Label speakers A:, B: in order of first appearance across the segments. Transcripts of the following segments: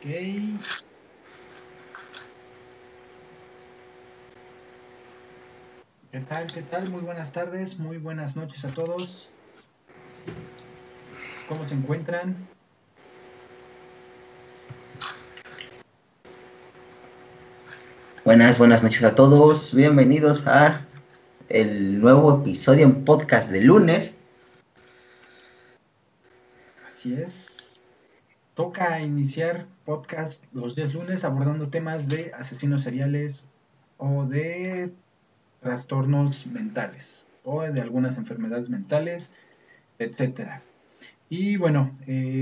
A: Ok. ¿Qué tal? ¿Qué tal? Muy buenas tardes, muy buenas noches a todos. ¿Cómo se encuentran?
B: Buenas noches a todos. Bienvenidos a el nuevo episodio en podcast de lunes.
A: Así es. Toca iniciar podcast los días lunes abordando temas de asesinos seriales o de trastornos mentales o de algunas enfermedades mentales, etcétera. Y bueno,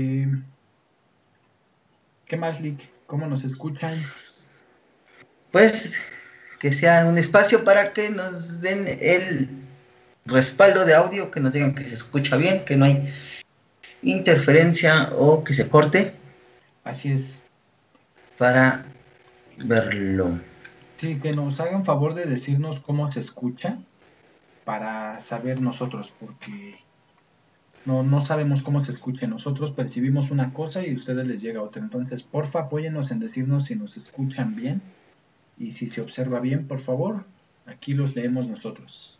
A: ¿qué más, Lick? ¿Cómo nos escuchan?
B: Pues que sea un espacio para que nos den el respaldo de audio, que nos digan que se escucha bien, que no hay interferencia o que se corte
A: Así es.
B: para verlo.
A: Sí, que nos hagan favor de decirnos cómo se escucha para saber nosotros, porque no sabemos cómo se escucha. Nosotros percibimos una cosa y a ustedes les llega otra. Entonces, porfa, apóyennos en decirnos si nos escuchan bien y si se observa bien, por favor. Aquí los leemos nosotros.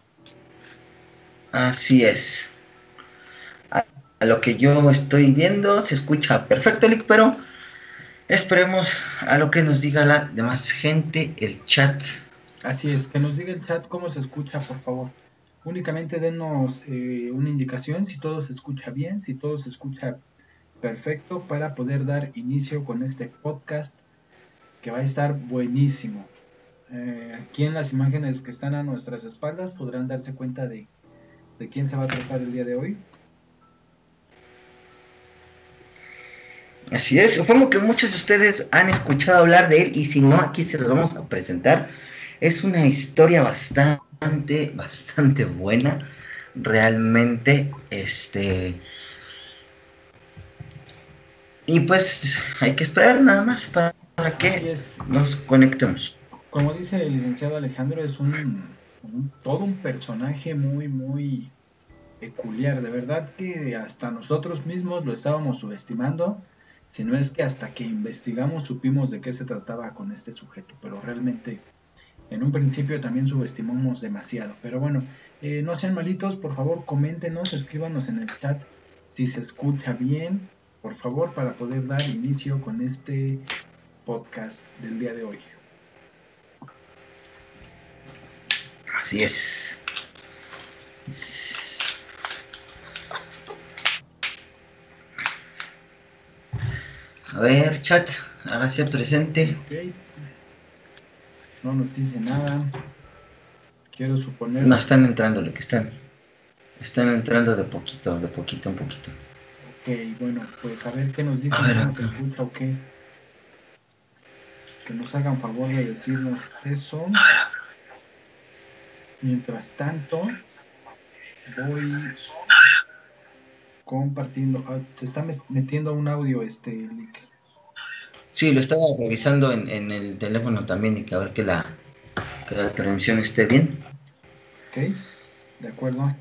B: Así es. A lo que yo estoy viendo se escucha perfecto, Lick, pero esperemos a lo que nos diga la demás gente, el chat.
A: Así es, que nos diga el chat cómo se escucha, por favor. Únicamente denos una indicación si todo se escucha bien, si todo se escucha perfecto para poder dar inicio con este podcast que va a estar buenísimo. Aquí en las imágenes que están a nuestras espaldas podrán darse cuenta de quién se va a tratar el día de hoy.
B: Así es, supongo que muchos de ustedes han escuchado hablar de él y si no, aquí se los vamos a presentar. Es una historia bastante buena, realmente, y pues hay que esperar nada más para
A: Así
B: que
A: es,
B: nos conectemos.
A: como dice el licenciado Alejandro, es todo un personaje muy peculiar. De verdad que hasta nosotros mismos lo estábamos subestimando, si no es que hasta que investigamos supimos de qué se trataba con este sujeto, pero realmente en un principio también subestimamos demasiado. Pero bueno, no sean malitos, por favor, coméntenos, escríbanos en el chat si se escucha bien, por favor, para poder dar inicio con este podcast del día de hoy.
B: Así es. A ver, chat, hágase presente.
A: Ok, no nos dice nada. Quiero
B: No,
A: suponer.
B: están entrando, lo que están entrando de poquito en poquito.
A: Ok, bueno, pues a ver qué nos
B: A
A: dicen,
B: ver
A: cómo se
B: acá.
A: escucha o qué. Que nos hagan favor de decirnos eso. Mientras tanto, voy compartiendo. Se está metiendo un audio este link.
B: Sí, lo estaba revisando en el teléfono también y que a ver que la transmisión esté bien.
A: Ok, de acuerdo.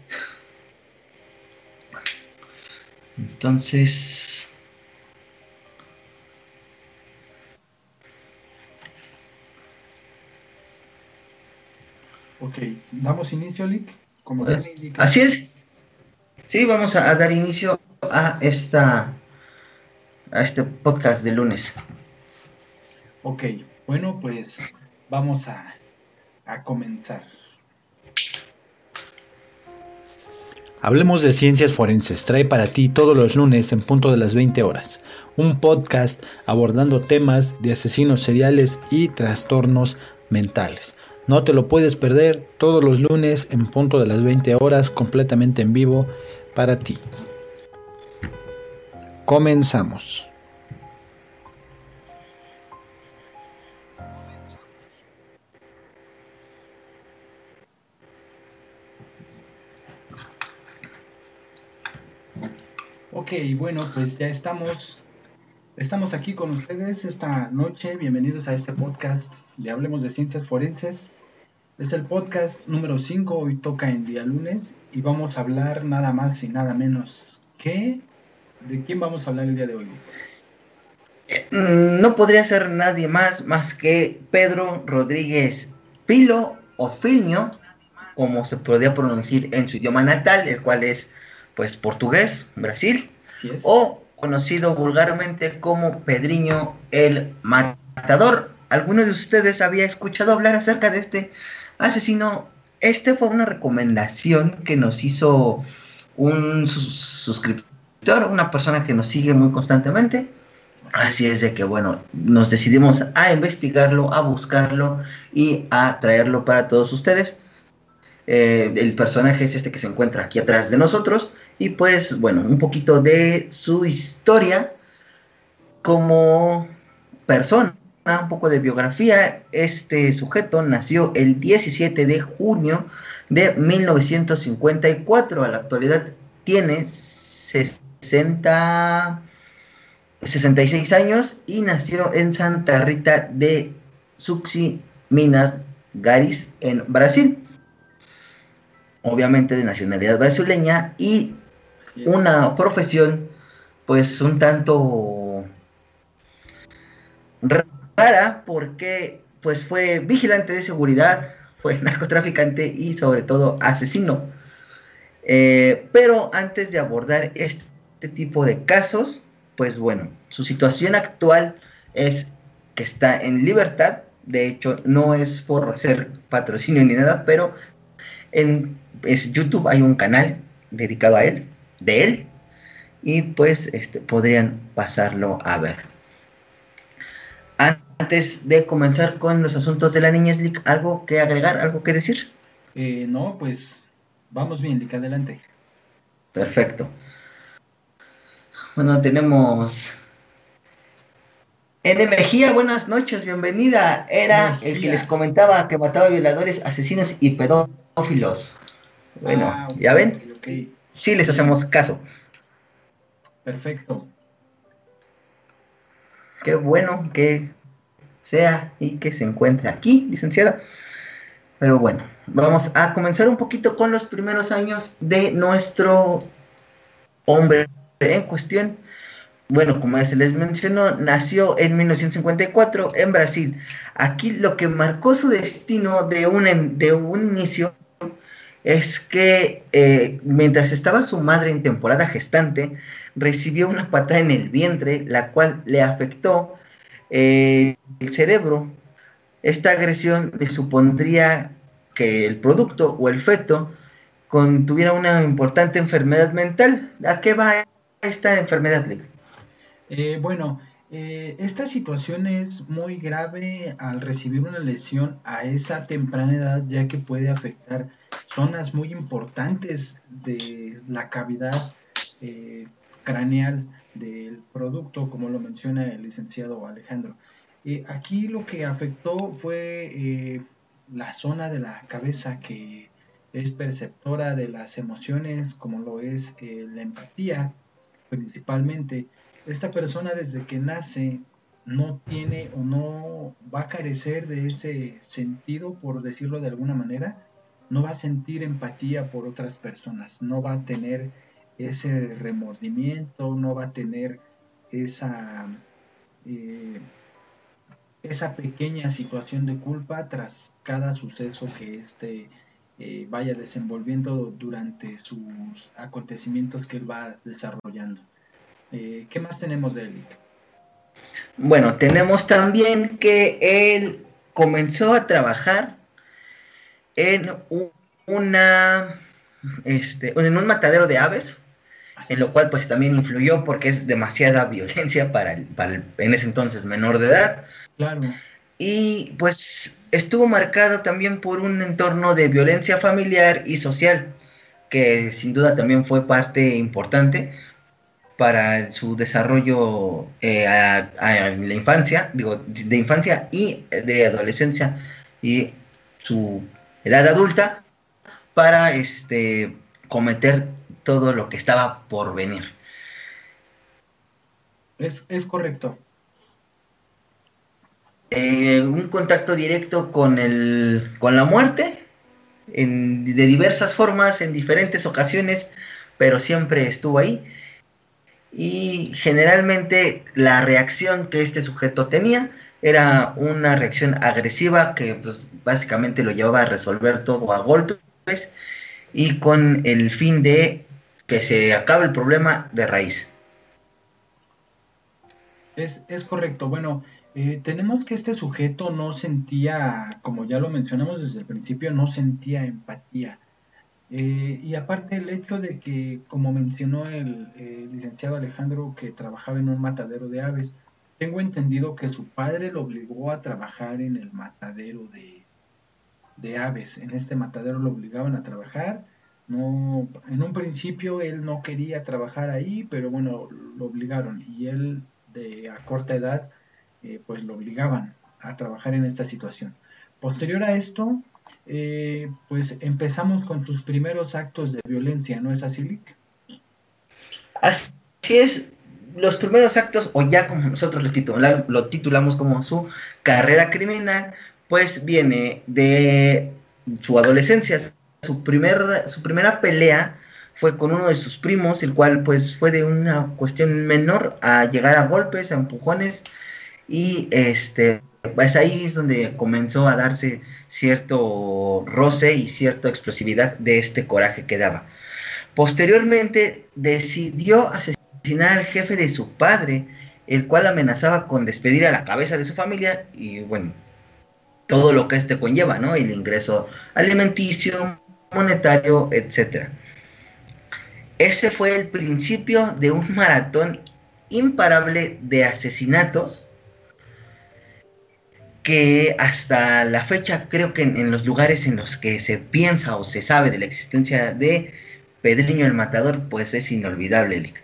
B: Entonces,
A: Ok, damos inicio, Lick. Como tú me
B: pues, así
A: indicas.
B: es. Sí, vamos a dar inicio a a este podcast de lunes.
A: Ok, bueno, pues vamos a comenzar. Hablemos de Ciencias Forenses. Trae para ti todos los lunes en punto de las 20 horas. Un podcast abordando temas de asesinos seriales y trastornos mentales. No te lo puedes perder todos los lunes en punto de las 20 horas completamente en vivo para ti. Comenzamos. Ok, bueno, pues ya estamos aquí con ustedes esta noche. Bienvenidos a este podcast de Hablemos de Ciencias Forenses. Es el podcast número 5, hoy toca en día lunes y vamos a hablar nada más y nada menos que... ¿De quién vamos a hablar el día de hoy, Lick?
B: No podría ser nadie más que Pedro Rodríguez Filo o Filho, como se podría pronunciar en su idioma natal, el cual es pues portugués, Brasil,
A: Así es.
B: o conocido vulgarmente como Pedrinho el Matador. ¿Alguno de ustedes había escuchado hablar acerca de este asesino? Este fue una recomendación que nos hizo un suscriptor, una persona que nos sigue muy constantemente. Así es de que, bueno, nos decidimos a investigarlo, a buscarlo y a traerlo para todos ustedes. El personaje es este que se encuentra aquí atrás de nosotros y pues, bueno, un poquito de su historia como persona, un poco de biografía. Este sujeto nació el 17 de junio de 1954. A la actualidad tiene 66 años y nació en Santa Rita de Suxi, Minas Gerais, en Brasil. Obviamente de nacionalidad brasileña y una profesión pues un tanto rara porque pues fue vigilante de seguridad, fue narcotraficante y sobre todo asesino. Pero antes de abordar este tipo de casos, pues bueno, su situación actual es que está en libertad. De hecho, no es por hacer patrocinio ni nada, pero en YouTube hay un canal dedicado a él, de él, y pues podrían pasarlo a ver. Antes de comenzar con los asuntos de la niñez, ¿algo que agregar, algo que decir?
A: No, pues vamos bien, Lick, adelante.
B: Perfecto. Bueno, tenemos N. Mejía, buenas noches, bienvenida. Era el que les
A: Mejía.
B: comentaba que mataba violadores, asesinos y pedófilos. Bueno,
A: Ok,
B: ya
A: ok,
B: ven,
A: ok.
B: sí les
A: Bien,
B: hacemos caso.
A: perfecto.
B: Qué bueno que sea y que se encuentre aquí, licenciada. Pero bueno, vamos a comenzar un poquito con los primeros años de nuestro hombre en cuestión. Bueno, como ya se les mencionó, nació en 1954 en Brasil. Aquí lo que marcó su destino de un inicio es que mientras estaba su madre en temporada gestante, recibió una patada en el vientre, la cual le afectó el cerebro. Esta agresión le supondría que el producto o el feto tuviera una importante enfermedad mental. ¿A qué va esta enfermedad, Lick?
A: Bueno, esta situación es muy grave al recibir una lesión a esa temprana edad, ya que puede afectar zonas muy importantes de la cavidad eh, craneal del producto, como lo menciona el licenciado Alejandro. Aquí lo que afectó fue la zona de la cabeza que es perceptora de las emociones, como lo es la empatía principalmente. Esta persona desde que nace no tiene o no va a carecer de ese sentido, por decirlo de alguna manera, no va a sentir empatía por otras personas, no va a tener ese remordimiento, no va a tener esa, eh, esa pequeña situación de culpa tras cada suceso que vaya desenvolviendo durante sus acontecimientos que él va desarrollando. ¿Qué más tenemos de Elic?
B: Bueno, tenemos también que él comenzó a trabajar en una, en un matadero de aves, en
A: Así
B: lo
A: es.
B: cual pues también influyó porque es demasiada violencia para el en ese entonces menor de edad.
A: Claro,
B: Y pues estuvo marcado también por un entorno de violencia familiar y social, que sin duda también fue parte importante para su desarrollo en la infancia, digo, de infancia y de adolescencia y su edad adulta para cometer todo lo que estaba por venir.
A: es correcto.
B: Un contacto directo con la muerte de diversas formas, en diferentes ocasiones, pero siempre estuvo ahí. y generalmente la reacción que este sujeto tenía era una reacción agresiva que pues básicamente lo llevaba a resolver todo a golpes y con el fin de que se acabe el problema de raíz.
A: Es correcto. Bueno, tenemos que este sujeto no sentía, como ya lo mencionamos desde el principio, no sentía empatía. Y aparte el hecho de que, como mencionó el licenciado Alejandro, que trabajaba en un matadero de aves, tengo entendido que su padre lo obligó a trabajar en el matadero de aves. En este matadero lo obligaban a trabajar. No, en un principio él no quería trabajar ahí, pero bueno, lo obligaron y él a corta edad, pues lo obligaban a trabajar en esta situación. Posterior a esto, pues empezamos con sus primeros actos de violencia, ¿no es así, Lick?
B: Así es, los primeros actos, o ya como nosotros lo titulamos como su carrera criminal, pues viene de su adolescencia. Su primera pelea fue con uno de sus primos, el cual pues fue de una cuestión menor a llegar a golpes, a empujones, y pues ahí es donde comenzó a darse cierto roce y cierta explosividad de este coraje que daba. Posteriormente decidió asesinar al jefe de su padre, el cual amenazaba con despedir a la cabeza de su familia y bueno, todo lo que conlleva, ¿no? El ingreso alimenticio, monetario, etcétera. Ese fue el principio de un maratón imparable de asesinatos que hasta la fecha creo que en los lugares en los que se piensa o se sabe de la existencia de Pedriño el Matador, pues es inolvidable, Lick.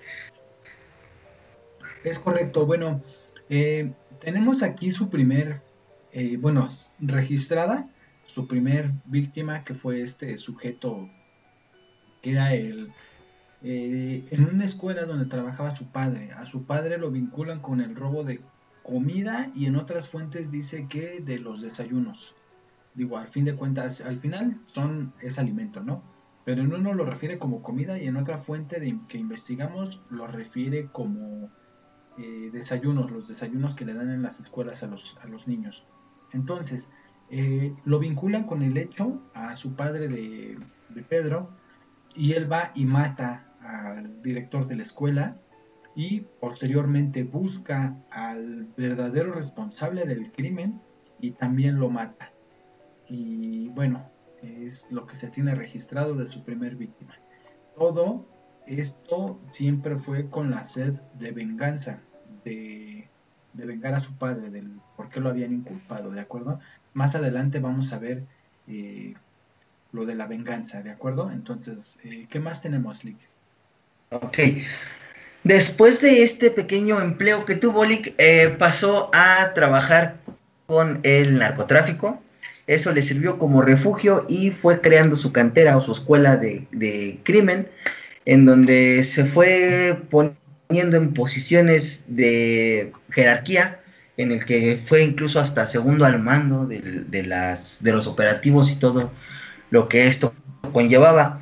A: Es correcto. Bueno, tenemos aquí su primer, bueno, registrada, su primer víctima, que fue este sujeto que era en una escuela donde trabajaba su padre. A su padre lo vinculan con el robo de comida y en otras fuentes dice que de los desayunos. Digo, al fin de cuentas, al final es alimento, ¿no? Pero en uno lo refiere como comida y en otra fuente que investigamos lo refiere como desayunos, los desayunos que le dan en las escuelas a los niños. Entonces, lo vinculan con el hecho a su padre de Pedro y él va y mata al director de la escuela y posteriormente busca al verdadero responsable del crimen y también lo mata. Y bueno, es lo que se tiene registrado de su primer víctima. Todo esto siempre fue con la sed de venganza, de vengar a su padre, del por qué lo habían inculpado, ¿de acuerdo? Más adelante vamos a ver eh, lo de la venganza, ¿de acuerdo? Entonces, ¿qué más tenemos, Lick?
B: Ok. Después de este pequeño empleo que tuvo Lick, pasó a trabajar con el narcotráfico. Eso le sirvió como refugio y fue creando su cantera o su escuela de crimen, en donde se fue poniendo en posiciones de jerarquía, en el que fue incluso hasta segundo al mando de los operativos y todo lo que esto conllevaba.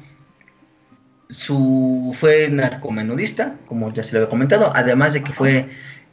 B: Fue narcomenudista, como ya se lo había comentado, además de que fue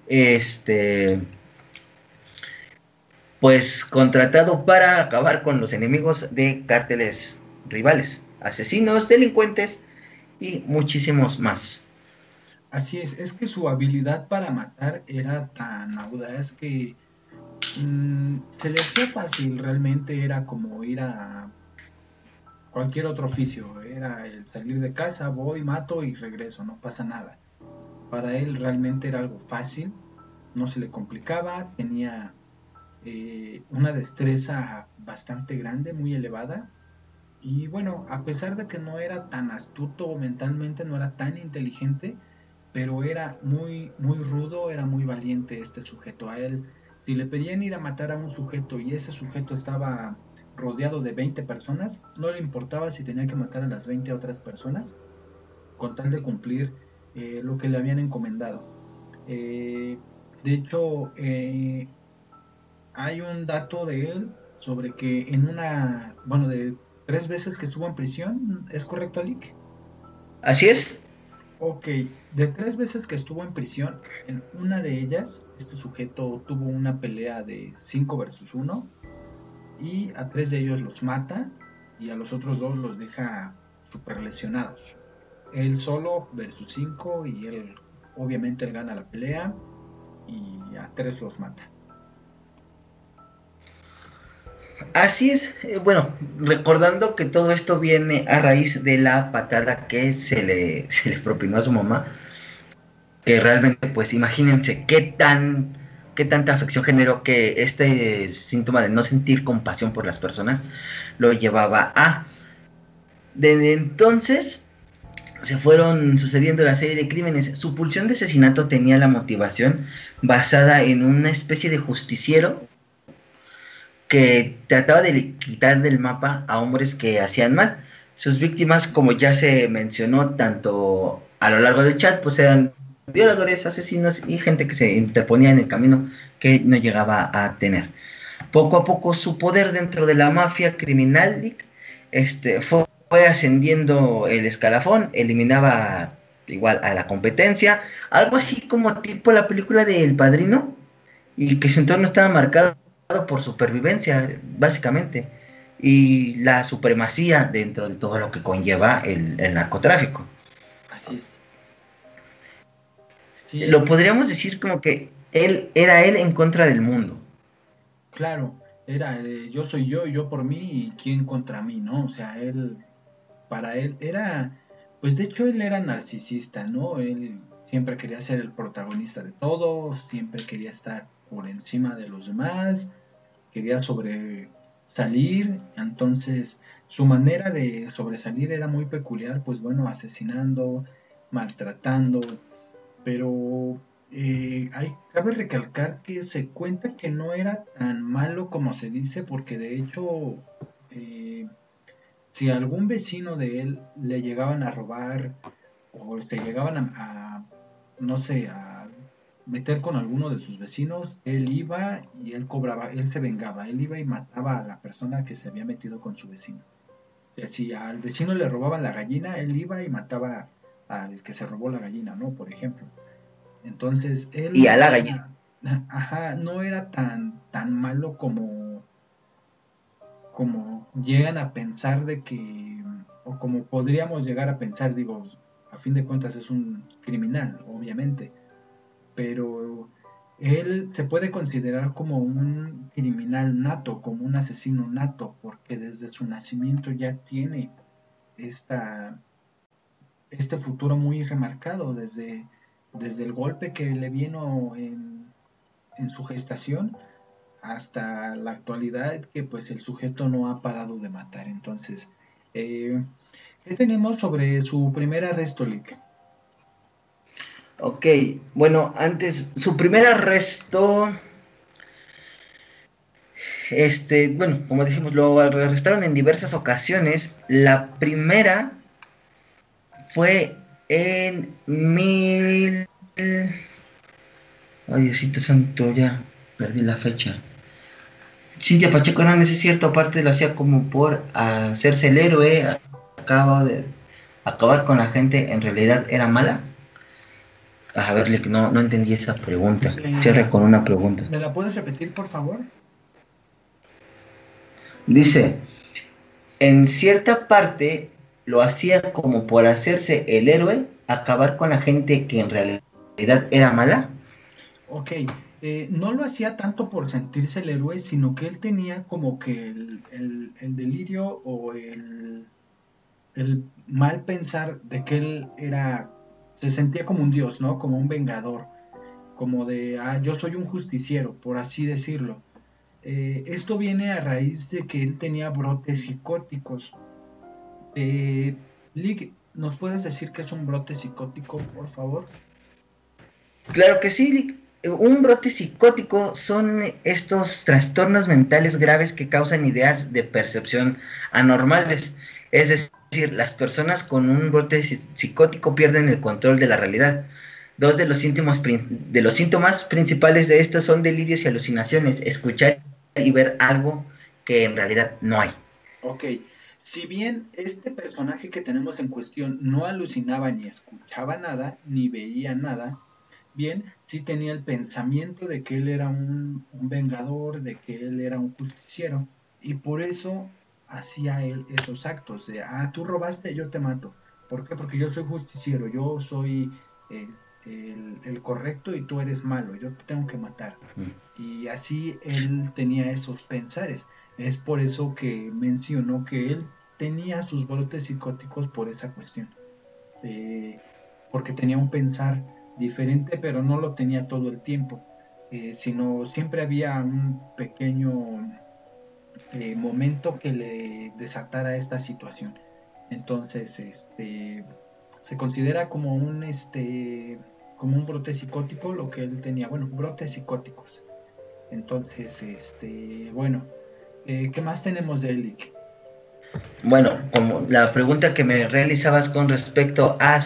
B: pues contratado para acabar con los enemigos de cárteles rivales, asesinos, delincuentes y muchísimos más.
A: Así es que su habilidad para matar era tan audaz que se le hacía fácil, realmente era como ir a cualquier otro oficio, era el salir de casa, voy, mato y regreso, no pasa nada. Para él realmente era algo fácil, no se le complicaba, tenía una destreza bastante grande, muy elevada. Y bueno, a pesar de que no era tan astuto mentalmente, no era tan inteligente, pero era muy, muy rudo, era muy valiente este sujeto. A él, si le pedían ir a matar a un sujeto y ese sujeto estaba rodeado de 20 personas, no le importaba si tenía que matar a las 20 otras personas, con tal de cumplir lo que le habían encomendado. Eh, de hecho, hay un dato de él sobre que en una, bueno, de 3 veces que estuvo en prisión, ¿es correcto, Alick?
B: Así es.
A: Ok, de 3 veces que estuvo en prisión, en una de ellas, este sujeto tuvo una pelea de 5 versus uno y a 3 de ellos los mata y a los otros dos los deja super lesionados. Él solo versus 5 y él, obviamente, él gana la pelea y a 3 los mata.
B: Así es, bueno, recordando que todo esto viene a raíz de la patada que se le propinó a su mamá, que realmente, pues imagínense qué tanta afección generó que este síntoma de no sentir compasión por las personas lo llevaba a. Desde entonces se fueron sucediendo la serie de crímenes. Su pulsión de asesinato tenía la motivación basada en una especie de justiciero que trataba de quitar del mapa a hombres que hacían mal. Sus víctimas, como ya se mencionó tanto a lo largo del chat, pues eran violadores, asesinos y gente que se interponía en el camino que no llegaba a tener. Poco a poco su poder dentro de la mafia criminal fue ascendiendo el escalafón, eliminaba igual a la competencia, algo así como tipo la película de El Padrino, y que su entorno estaba marcado por supervivencia, básicamente, y la supremacía dentro de todo lo que conlleva el narcotráfico.
A: Así es. Sí,
B: Lo podríamos decir como que él era él en contra del mundo.
A: claro, era yo soy yo, yo por mí y quién contra mí, ¿no? O sea, él, para él era, pues de hecho él era narcisista, ¿no? Él siempre quería ser el protagonista de todo, siempre quería estar por encima de los demás, quería sobresalir, entonces su manera de sobresalir era muy peculiar, pues bueno, asesinando, maltratando, pero cabe recalcar que se cuenta que no era tan malo como se dice, porque de hecho, eh, si a algún vecino de él le llegaban a robar o se llegaban no sé, a meter con alguno de sus vecinos, él iba y él cobraba, él se vengaba, él iba y mataba a la persona que se había metido con su vecino. O sea, si al vecino le robaban la gallina, él iba y mataba al que se robó la gallina, ¿no? Por ejemplo. Entonces, él
B: Y
A: no
B: a la gallina.
A: era, ajá, no era tan malo como llegan a pensar de que, o como podríamos llegar a pensar, digo, a fin de cuentas es un criminal, obviamente, pero él se puede considerar como un criminal nato, como un asesino nato, porque desde su nacimiento ya tiene esta, este futuro muy remarcado, desde el golpe que le vino en su gestación hasta la actualidad, que pues el sujeto no ha parado de matar. Entonces, eh, ¿qué tenemos sobre su primer arresto, Lick?
B: Ok, bueno, antes, su primer arresto, bueno, como dijimos, lo arrestaron en diversas ocasiones. La primera fue en Ay, Diosito Santo, ya perdí la fecha. Cintia Pacheco Hernández, es cierto, aparte lo hacía como por hacerse el héroe, acaba de acabar con la gente, en realidad era mala. A ver, no entendí esa pregunta. Cierre
A: Eh,
B: con una pregunta.
A: ¿Me la puedes repetir, por favor?
B: Dice, en cierta parte lo hacía como por hacerse el héroe, acabar con la gente que en realidad era mala.
A: Ok, no lo hacía tanto por sentirse el héroe, sino que él tenía como que el delirio o el mal pensar de que él se sentía como un dios, ¿no? Como un vengador, como de, yo soy un justiciero, por así decirlo. Esto viene a raíz de que él tenía brotes psicóticos. Lick, ¿nos puedes decir qué es un brote psicótico, por favor?
B: Claro que sí, un brote psicótico son estos trastornos mentales graves que causan ideas de percepción anormales. Es decir, las personas con un brote psicótico pierden el control de la realidad. Dos de los síntomas principales de esto son delirios y alucinaciones, escuchar y ver algo que en realidad no hay.
A: Ok, Si bien este personaje que tenemos en cuestión no alucinaba ni escuchaba nada, ni veía nada, bien, sí tenía el pensamiento de que él era un vengador, de que él era un justiciero, y por eso hacía él esos actos de, tú robaste, yo te mato. ¿Por qué? Porque yo soy justiciero, yo soy el, el correcto y tú eres malo, yo te tengo que matar. Y así él tenía esos pensares. Es por eso que mencionó que él tenía sus brotes psicóticos por esa cuestión. Eh, Porque tenía un pensar diferente, pero no lo tenía todo el tiempo. Sino siempre había un pequeño momento que le desatara esta situación. Entonces, se considera como un brote psicótico lo que él tenía. Bueno, brotes psicóticos. Entonces, bueno, ¿qué más tenemos de Elick?
B: Bueno, como la pregunta que me realizabas con respecto a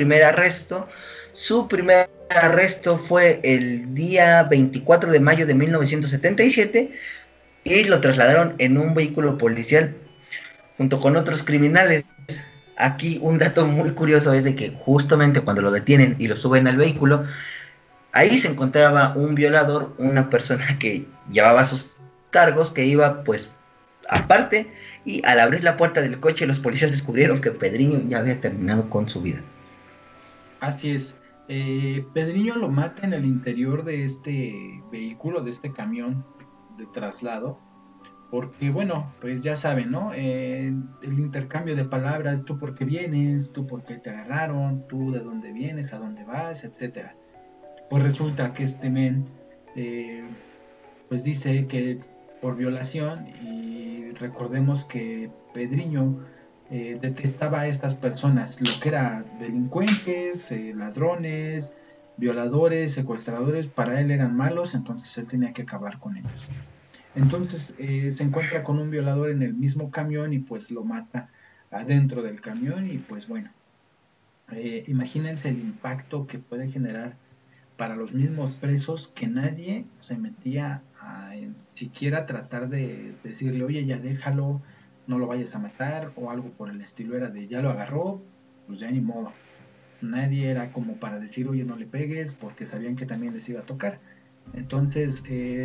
B: su primer arresto fue el día 24 de mayo de 1977 y lo trasladaron en un vehículo policial junto con otros criminales. Aquí un dato muy curioso es de que justamente cuando lo detienen y lo suben al vehículo, ahí se encontraba un violador, una persona que llevaba sus cargos, que iba pues aparte, y al abrir la puerta del coche los policías descubrieron que Pedriño ya había terminado con su vida.
A: Así es. Pedriño lo mata en el interior de este vehículo, de este camión de traslado, porque bueno, pues ya saben, ¿no? El intercambio de palabras, tú por qué vienes, tú por qué te agarraron, tú de dónde vienes, a dónde vas, etcétera. Pues resulta que este men, eh, pues dice que por violación, y recordemos que Pedriño detestaba a estas personas, lo que era delincuentes, ladrones, violadores, secuestradores, para él eran malos, entonces él tenía que acabar con ellos. Entonces se encuentra con un violador en el mismo camión y pues lo mata adentro del camión y pues bueno, imagínense el impacto que puede generar para los mismos presos que nadie se metía a siquiera tratar de decirle, oye, ya déjalo, no lo vayas a matar o algo por el estilo. Era de, ya lo agarró, pues ya ni modo. Nadie era como para decir, oye, no le pegues, porque sabían que también les iba a tocar. Entonces,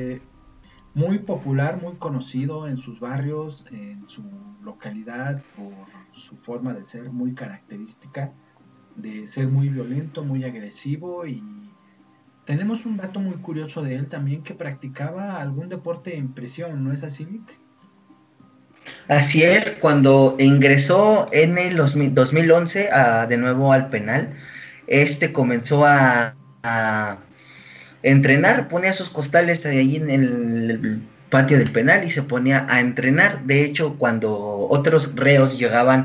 A: muy popular, muy conocido en sus barrios, en su localidad, por su forma de ser muy característica, de ser muy violento, muy agresivo. Y tenemos un dato muy curioso de él también, que practicaba algún deporte en prisión, ¿no es así, Vic?
B: Así es, cuando ingresó en el 2011 de nuevo al penal, comenzó a entrenar, ponía sus costales ahí en el patio del penal y se ponía a entrenar. De hecho, cuando otros reos llegaban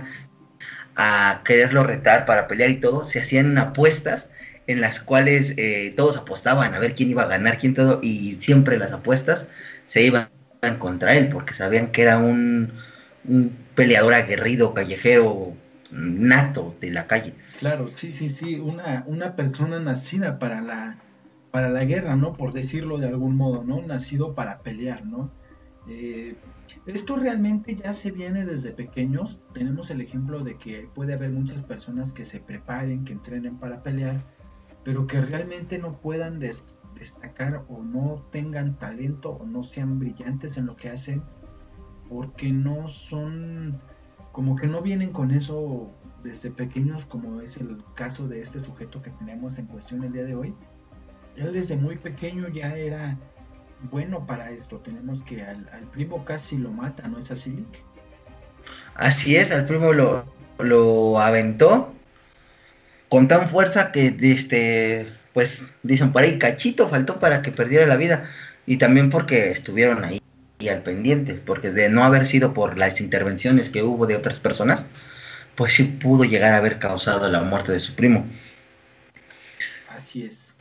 B: a quererlo retar para pelear y todo, se hacían apuestas en las cuales todos apostaban a ver quién iba a ganar, quién todo, y siempre las apuestas se iban contra él, porque sabían que era un peleador aguerrido, callejero, nato de la calle.
A: Claro, sí, sí, sí, una persona nacida para la guerra, ¿no? Por decirlo de algún modo, ¿no? Nacido para pelear, ¿no? Eh, Esto realmente ya se viene desde pequeños. Tenemos el ejemplo de que puede haber muchas personas que se preparen, que entrenen para pelear, pero que realmente no puedan destacar o no tengan talento o no sean brillantes en lo que hacen porque no son, como que no vienen con eso desde pequeños, como es el caso de este sujeto que tenemos en cuestión el día de hoy. Él desde muy pequeño ya era bueno para esto. Tenemos que al primo casi lo mata, ¿no es así, Lick?
B: Así es, al primo lo aventó con tan fuerza que pues dicen por ahí, cachito faltó para que perdiera la vida. Y también porque estuvieron ahí y al pendiente, porque de no haber sido por las intervenciones que hubo de otras personas, pues sí pudo llegar a haber causado la muerte de su primo.
A: Así es.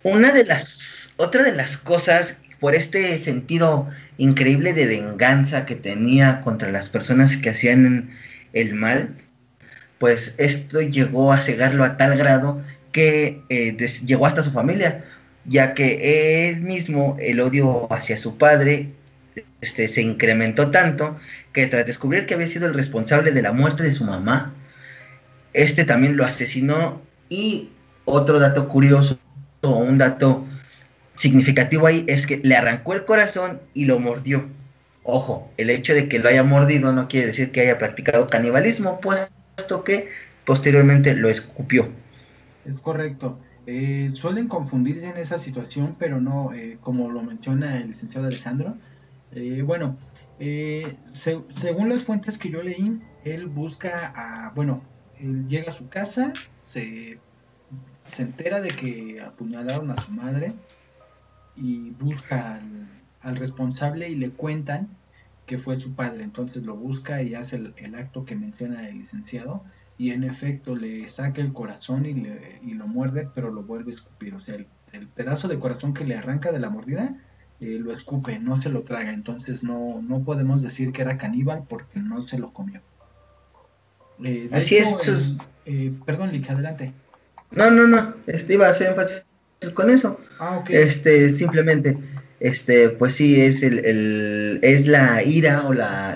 B: Otra de las cosas, por este sentido increíble de venganza que tenía contra las personas que hacían el mal, pues esto llegó a cegarlo a tal grado que llegó hasta su familia, ya que él mismo, el odio hacia su padre, se incrementó tanto que tras descubrir que había sido el responsable de la muerte de su mamá, también lo asesinó. Y otro dato curioso, o un dato significativo ahí, es que le arrancó el corazón y lo mordió. Ojo, el hecho de que lo haya mordido no quiere decir que haya practicado canibalismo, puesto que posteriormente lo escupió.
A: Es correcto. Suelen confundirse en esa situación, pero no, como lo menciona el licenciado Alejandro. Bueno, según las fuentes que yo leí, él busca bueno, él llega a su casa, se entera de que apuñalaron a su madre y busca al responsable y le cuentan que fue su padre. Entonces lo busca y hace el acto que menciona el licenciado y en efecto le saca el corazón y lo muerde, pero lo vuelve a escupir. O sea, el pedazo de corazón que le arranca de la mordida lo escupe, no se lo traga. Entonces no podemos decir que era caníbal porque no se lo comió. De
B: Así
A: hecho,
B: es.
A: perdón, Lick, adelante.
B: No, iba a hacer énfasis con eso.
A: Ah, ok.
B: Simplemente, pues sí, es la ira o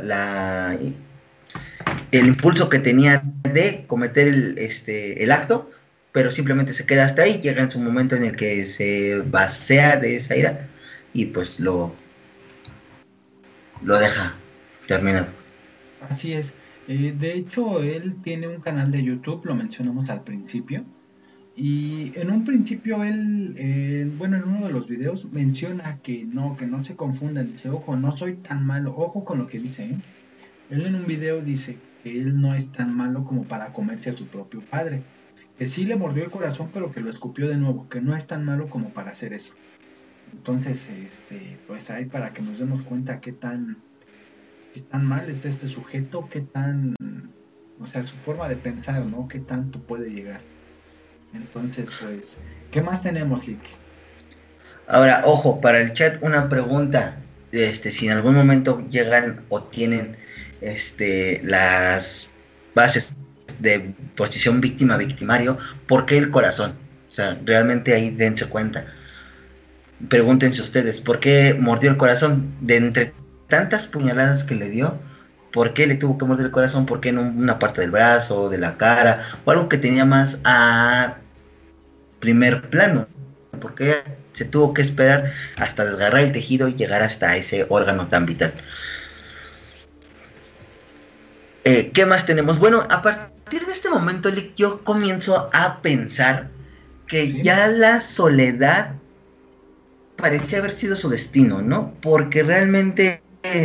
B: el impulso que tenía de cometer el acto, pero simplemente se queda hasta ahí. Llega en su momento en el que se vacía de esa ira y pues lo deja terminado.
A: Así es. De hecho, él tiene un canal de YouTube, lo mencionamos al principio. Y en un principio él, bueno, en uno de los videos menciona que no se confundan. Dice, ojo, no soy tan malo. Ojo con lo que dice, ¿eh? Él en un video dice que él no es tan malo como para comerse a su propio padre. Que sí le mordió el corazón, pero que lo escupió de nuevo. Que no es tan malo como para hacer eso. Entonces, pues ahí para que nos demos cuenta qué tan mal está este sujeto, o sea, su forma de pensar, ¿no? Qué tanto puede llegar. Entonces, pues, ¿qué más tenemos, Lick?
B: Ahora, ojo, para el chat una pregunta. Si en algún momento llegan o tienen las bases de posición víctima-victimario, ¿por qué el corazón? O sea, realmente ahí dense cuenta. Pregúntense ustedes, ¿por qué mordió el corazón? De entre tantas puñaladas que le dio, ¿por qué le tuvo que morder el corazón? ¿Por qué no una parte del brazo, de la cara, o algo que tenía más a primer plano? ¿Por qué se tuvo que esperar hasta desgarrar el tejido y llegar hasta ese órgano tan vital? ¿Qué más tenemos? Bueno, a partir de este momento, yo comienzo a pensar que
A: ¿Sí?
B: ya la soledad parecía haber sido su destino, ¿no? Porque realmente,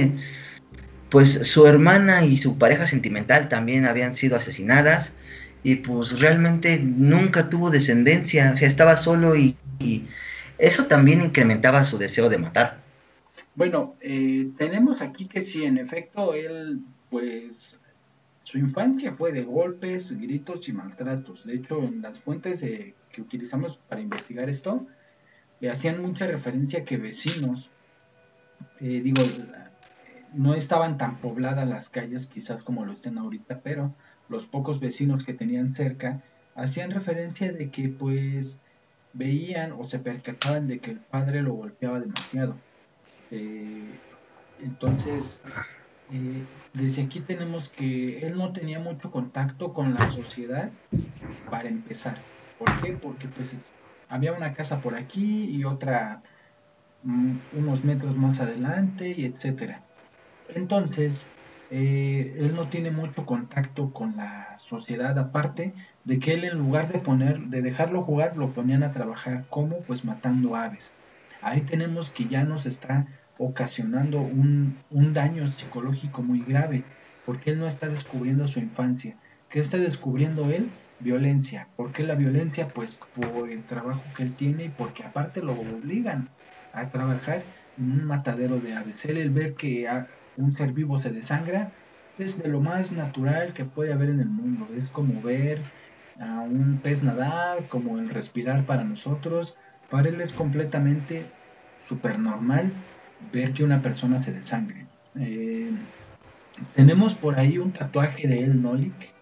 B: pues su hermana y su pareja sentimental también habían sido asesinadas y pues realmente nunca tuvo descendencia, o sea, estaba solo y eso también incrementaba su deseo de matar.
A: Bueno, tenemos aquí que sí, en efecto, él, pues, su infancia fue de golpes, gritos y maltratos. De hecho, en las fuentes que utilizamos para investigar esto, hacían mucha referencia que vecinos, digo, no estaban tan pobladas las calles quizás como lo estén ahorita, pero los pocos vecinos que tenían cerca hacían referencia de que pues veían o se percataban de que el padre lo golpeaba demasiado. Eh, entonces, desde aquí tenemos que él no tenía mucho contacto con la sociedad para empezar. ¿Por qué? Porque pues había una casa por aquí y otra unos metros más adelante y etcétera. Entonces, él no tiene mucho contacto con la sociedad, aparte de que él en lugar de dejarlo jugar, lo ponían a trabajar como pues matando aves. Ahí tenemos que ya nos está ocasionando un daño psicológico muy grave, porque él no está descubriendo su infancia. ¿Qué está descubriendo él? Violencia. ¿Por qué la violencia? Pues por el trabajo que él tiene y porque aparte lo obligan a trabajar en un matadero de aves. Él el ver que un ser vivo se desangra es de lo más natural que puede haber en el mundo. Es como ver a un pez nadar, como el respirar para nosotros. Para él es completamente super normal ver que una persona se desangre. Tenemos por ahí un tatuaje de él, Nolik.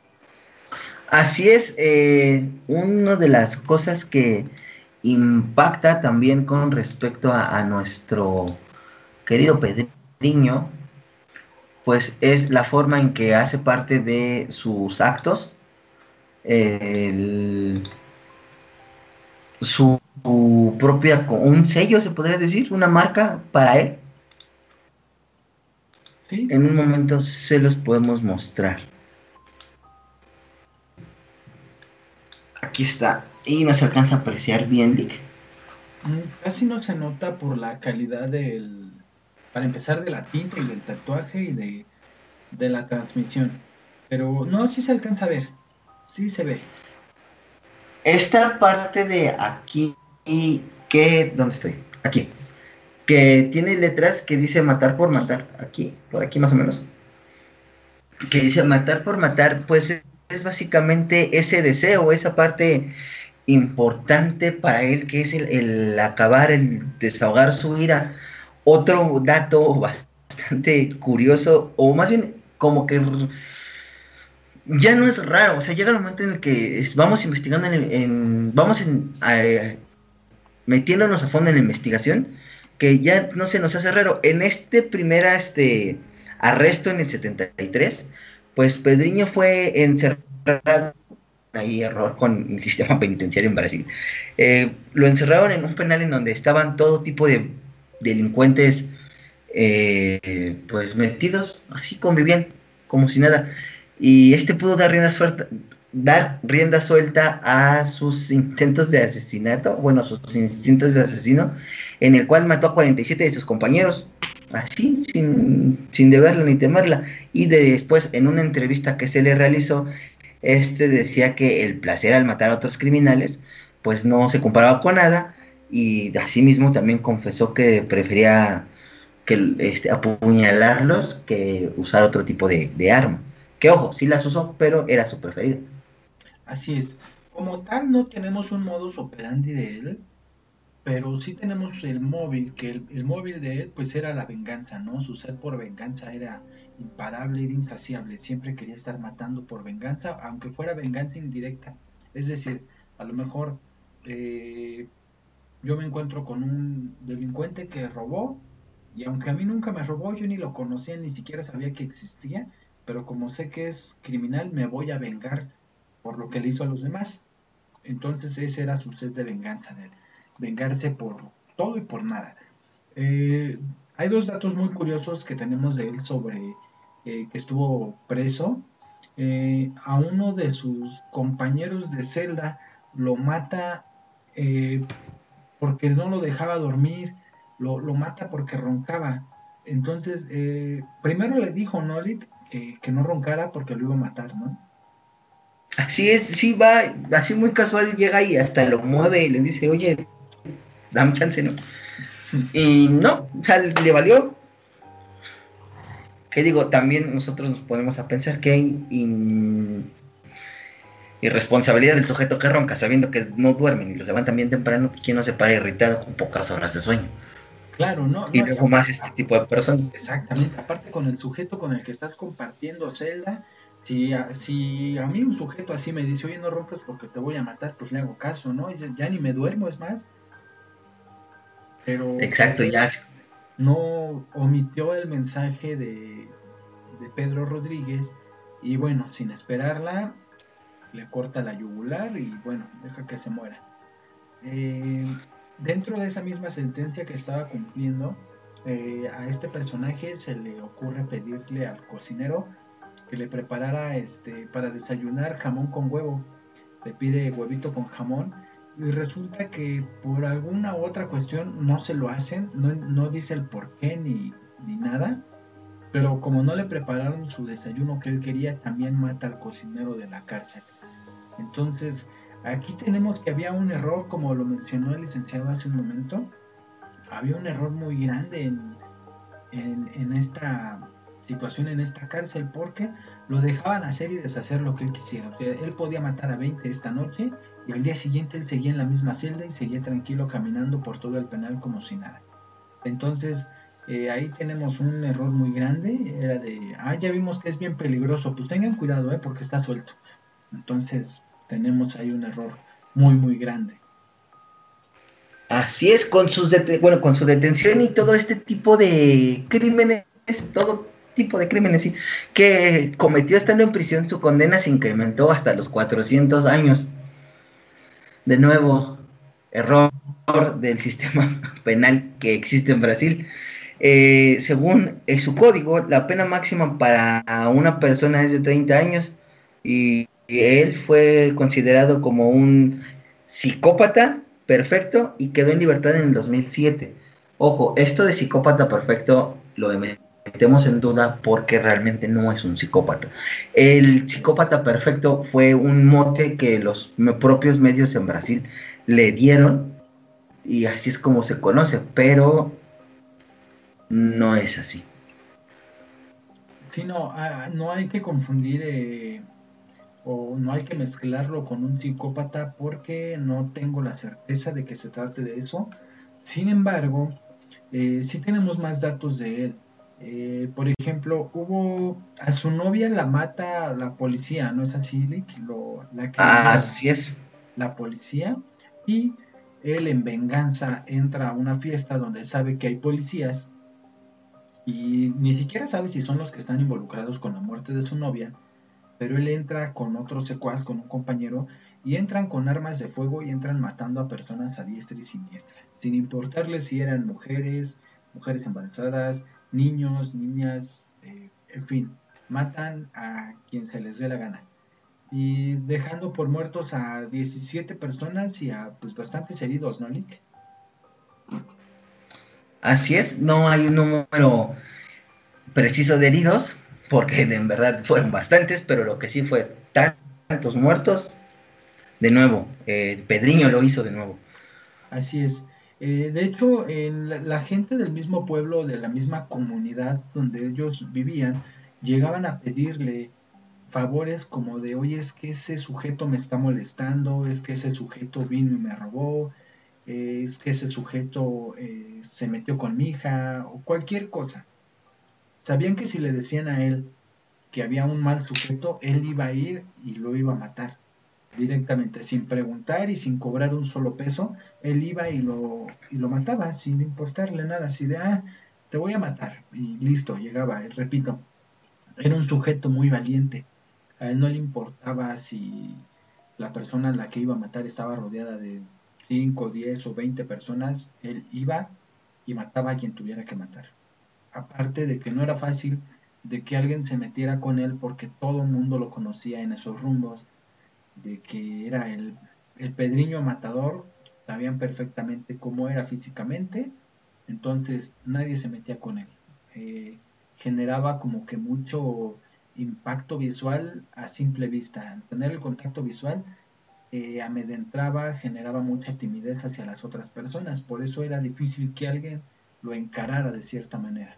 B: Así es, una de las cosas que impacta también con respecto a nuestro querido Pedriño, pues es la forma en que hace parte de sus actos, el, su propia, un sello se podría decir, una marca para él.
A: Sí,
B: En un momento se los podemos mostrar. Aquí está. Y no se alcanza a apreciar bien, Dick.
A: casi no se nota por la calidad para empezar, de la tinta y del tatuaje y de la transmisión. Pero no, sí se alcanza a ver, sí se ve.
B: Esta parte de aquí, ¿dónde estoy? Aquí. Que tiene letras que dice matar por matar. Aquí, por aquí más o menos. Que dice matar por matar, pues es básicamente ese deseo, esa parte importante para él, que es el acabar, el desahogar su ira. Otro dato bastante curioso, o más bien como que ya no es raro, o sea, llega el momento en el que vamos investigando, metiéndonos a fondo en la investigación, que ya no se nos hace raro. En este primer arresto en el 73, pues Pedriño fue encerrado, ahí error con el sistema penitenciario en Brasil. Lo encerraron en un penal en donde estaban todo tipo de delincuentes, pues metidos, así convivían como si nada. Y pudo dar rienda suelta a sus intentos de asesinato, bueno, a sus instintos de asesino, en el cual mató a 47 de sus compañeros, así, sin deberla ni temerla. Y después, en una entrevista que se le realizó, decía que el placer al matar a otros criminales, pues no se comparaba con nada, y asimismo también confesó que prefería apuñalarlos que usar otro tipo de arma. Que ojo, sí las usó, pero era su preferida.
A: Así es. Como tal, no tenemos un modus operandi de él, pero sí tenemos el móvil, que el móvil de él pues era la venganza, ¿no? Su sed por venganza era imparable, era insaciable, siempre quería estar matando por venganza, aunque fuera venganza indirecta. Es decir, a lo mejor eh, yo me encuentro con un delincuente que robó, y aunque a mí nunca me robó, yo ni lo conocía, ni siquiera sabía que existía, pero como sé que es criminal, me voy a vengar por lo que le hizo a los demás. Entonces ese era su sed de venganza, de vengarse por todo y por nada. Eh, Hay dos datos muy curiosos que tenemos de él sobre que estuvo preso. A uno de sus compañeros de celda lo mata eh, porque no lo dejaba dormir, lo mata porque roncaba. Entonces, primero le dijo Nolik que no roncara porque lo iba a matar, ¿no?
B: Así es, sí va, así muy casual llega y hasta lo mueve y le dice, oye, dame chance, ¿no? Y no, o sea, le valió. Que digo, también nosotros nos ponemos a pensar que hay irresponsabilidad del sujeto que ronca, sabiendo que no duermen y los levantan bien temprano, pues quién no se para irritado con pocas horas de sueño.
A: Claro, no,
B: Y
A: no, y
B: luego más tipo de personas.
A: exactamente, aparte con el sujeto con el que estás compartiendo celda, si a mí un sujeto así me dice, oye, no roncas porque te voy a matar, pues le hago caso, ¿no? Ya ni me duermo, es más, pero pues
B: Exacto,
A: él
B: ya.
A: no omitió el mensaje de Pedro Rodríguez y bueno, sin esperarla, le corta la yugular y bueno, deja que se muera. Eh, Dentro de esa misma sentencia que estaba cumpliendo, a este personaje se le ocurre pedirle al cocinero que le preparara para desayunar jamón con huevo. Le pide huevito con jamón y resulta que por alguna u otra cuestión no se lo hacen, no dice el por qué ni nada, pero como no le prepararon su desayuno que él quería, también mata al cocinero de la cárcel. Entonces, aquí tenemos que había un error, como lo mencionó el licenciado hace un momento, había un error muy grande en esta situación, en esta cárcel, porque lo dejaban hacer y deshacer lo que él quisiera. O sea, él podía matar a 20 esta noche y al día siguiente él seguía en la misma celda y seguía tranquilo caminando por todo el penal como si nada. Entonces, ahí tenemos un error muy grande, era de, ya vimos que es bien peligroso, pues tengan cuidado, porque está suelto. Entonces, tenemos ahí un error muy, muy grande.
B: Así es, con su detención y todo este tipo de crímenes, todo tipo de crímenes, sí, que cometió estando en prisión, su condena se incrementó hasta los 400 años. De nuevo, error del sistema penal que existe en Brasil. Según su código, la pena máxima para una persona es de 30 años y él fue considerado como un psicópata perfecto y quedó en libertad en el 2007. Ojo, esto de psicópata perfecto lo metemos en duda porque realmente no es un psicópata. El
A: Es,
B: psicópata perfecto fue un mote que los propios medios en Brasil le dieron y así es como se conoce, pero no es así.
A: sí, no, no hay que confundir o no hay que mezclarlo con un psicópata porque no tengo la certeza de que se trate de eso. Sin embargo, sí tenemos más datos de él. Por ejemplo, a su novia la mata la policía, ¿no es así, Lick? La acribilla
B: Así es.
A: la policía y él en venganza entra a una fiesta donde él sabe que hay policías y ni siquiera sabe si son los que están involucrados con la muerte de su novia, pero él entra con otro secuaz, con un compañero, y entran con armas de fuego y entran matando a personas a diestra y siniestra, sin importarles si eran mujeres, mujeres embarazadas, niños, niñas, en fin, matan a quien se les dé la gana. Y dejando por muertos a 17 personas y a pues bastantes heridos, ¿no, Nick?
B: Así es, no hay un número preciso de heridos, porque en verdad fueron bastantes, pero lo que sí fue tantos muertos, de nuevo, Pedriño lo hizo de nuevo.
A: Así es. De hecho, la gente del mismo pueblo, de la misma comunidad donde ellos vivían, llegaban a pedirle favores como de, oye, es que ese sujeto me está molestando, es que ese sujeto vino y me robó, es que ese sujeto se metió con mi hija, o cualquier cosa. Sabían que si le decían a él que había un mal sujeto, él iba a ir y lo iba a matar directamente, sin preguntar y sin cobrar un solo peso, él iba y lo mataba sin importarle nada, así de, te voy a matar, y listo, llegaba, y repito, era un sujeto muy valiente, a él no le importaba si la persona a la que iba a matar estaba rodeada de 5, 10 o 20 personas, él iba y mataba a quien tuviera que matar. Aparte de que no era fácil de que alguien se metiera con él porque todo el mundo lo conocía en esos rumbos, de que era el Pedriño matador, sabían perfectamente cómo era físicamente, entonces nadie se metía con él. Eh, Generaba como que mucho impacto visual a simple vista. Al tener el contacto visual, amedrentaba, generaba mucha timidez hacia las otras personas. Por eso era difícil que alguien lo encarara de cierta manera.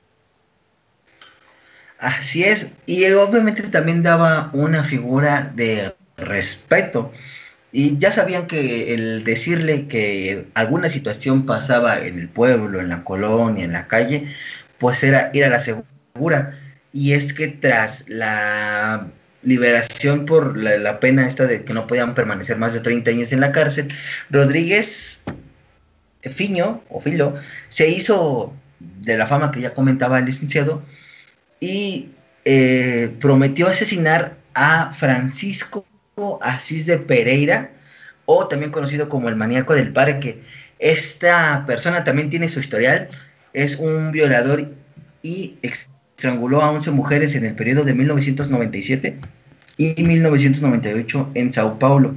B: Así es, y obviamente también daba una figura de respeto. Y ya sabían que el decirle que alguna situación pasaba en el pueblo, en la colonia, en la calle, pues era ir a la segura. Y es que tras la liberación por la pena esta de que no podían permanecer más de 30 años en la cárcel, Rodríguez Fiño, o Filo, se hizo de la fama que ya comentaba el licenciado y prometió asesinar a Francisco Asís de Pereira, o también conocido como el maníaco del parque. Esta persona también tiene su historial, es un violador y estranguló a 11 mujeres en el periodo de 1997 y 1998 en Sao Paulo.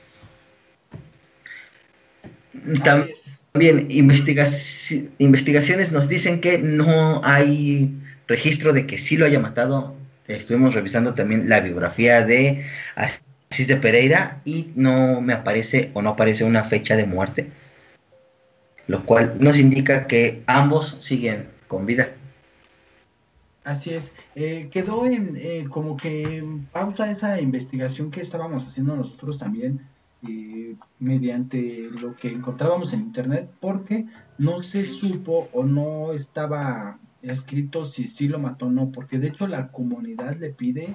A: Así es.
B: También investigaciones nos dicen que no hay registro de que sí lo haya matado. Estuvimos revisando también la biografía de Asís de Pereira y no me aparece o no aparece una fecha de muerte, lo cual nos indica que ambos siguen con vida.
A: Así es. Quedó en como que en pausa esa investigación que estábamos haciendo nosotros también mediante lo que encontrábamos en internet porque no se supo o no estaba escrito si sí lo mató o no, porque de hecho la comunidad le pide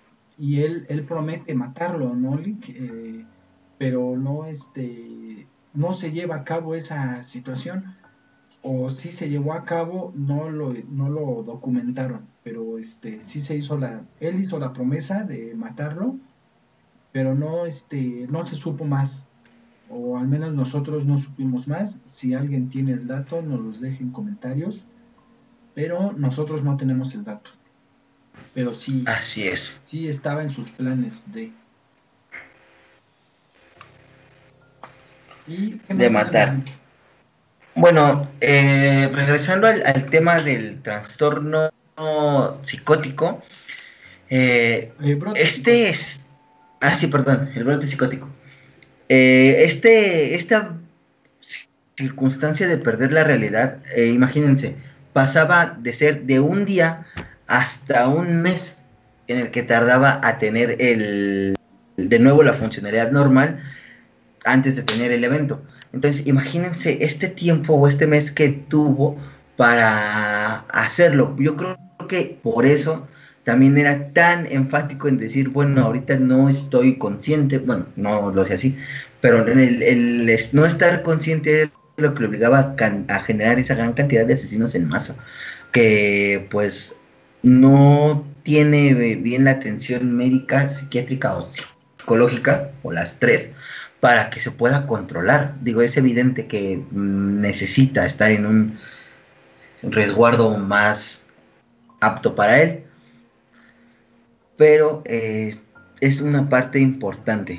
A: y él promete matarlo, ¿no, Lick? Pero no, no se lleva a cabo esa situación, o si se llevó a cabo, no lo documentaron, pero sí se hizo él hizo la promesa de matarlo, pero no se supo más, o al menos nosotros no supimos más. Si alguien tiene el dato, nos los deje en comentarios, pero nosotros no tenemos el dato. Pero sí,
B: Así es,
A: sí estaba en sus planes de... ¿Y qué
B: de
A: más,
B: matar.
A: Alejandro?
B: Bueno, regresando al tema del trastorno psicótico,
A: Brote
B: este
A: psicótico.
B: es, sí, perdón, el brote psicótico. Esta circunstancia de perder la realidad, imagínense, pasaba de ser de un día hasta un mes en el que tardaba a tener de nuevo la funcionalidad normal antes de tener el evento. Entonces, imagínense este tiempo o este mes que tuvo para hacerlo. Yo creo que por eso también era tan enfático en decir, bueno, ahorita no estoy consciente, bueno, no lo sé así, pero el no estar consciente es lo que le obligaba a generar esa gran cantidad de asesinos en masa, que pues no tiene bien la atención médica, psiquiátrica o psicológica, o las tres, para que se pueda controlar. Digo, es evidente que necesita estar en un resguardo más apto para él, pero es una parte importante.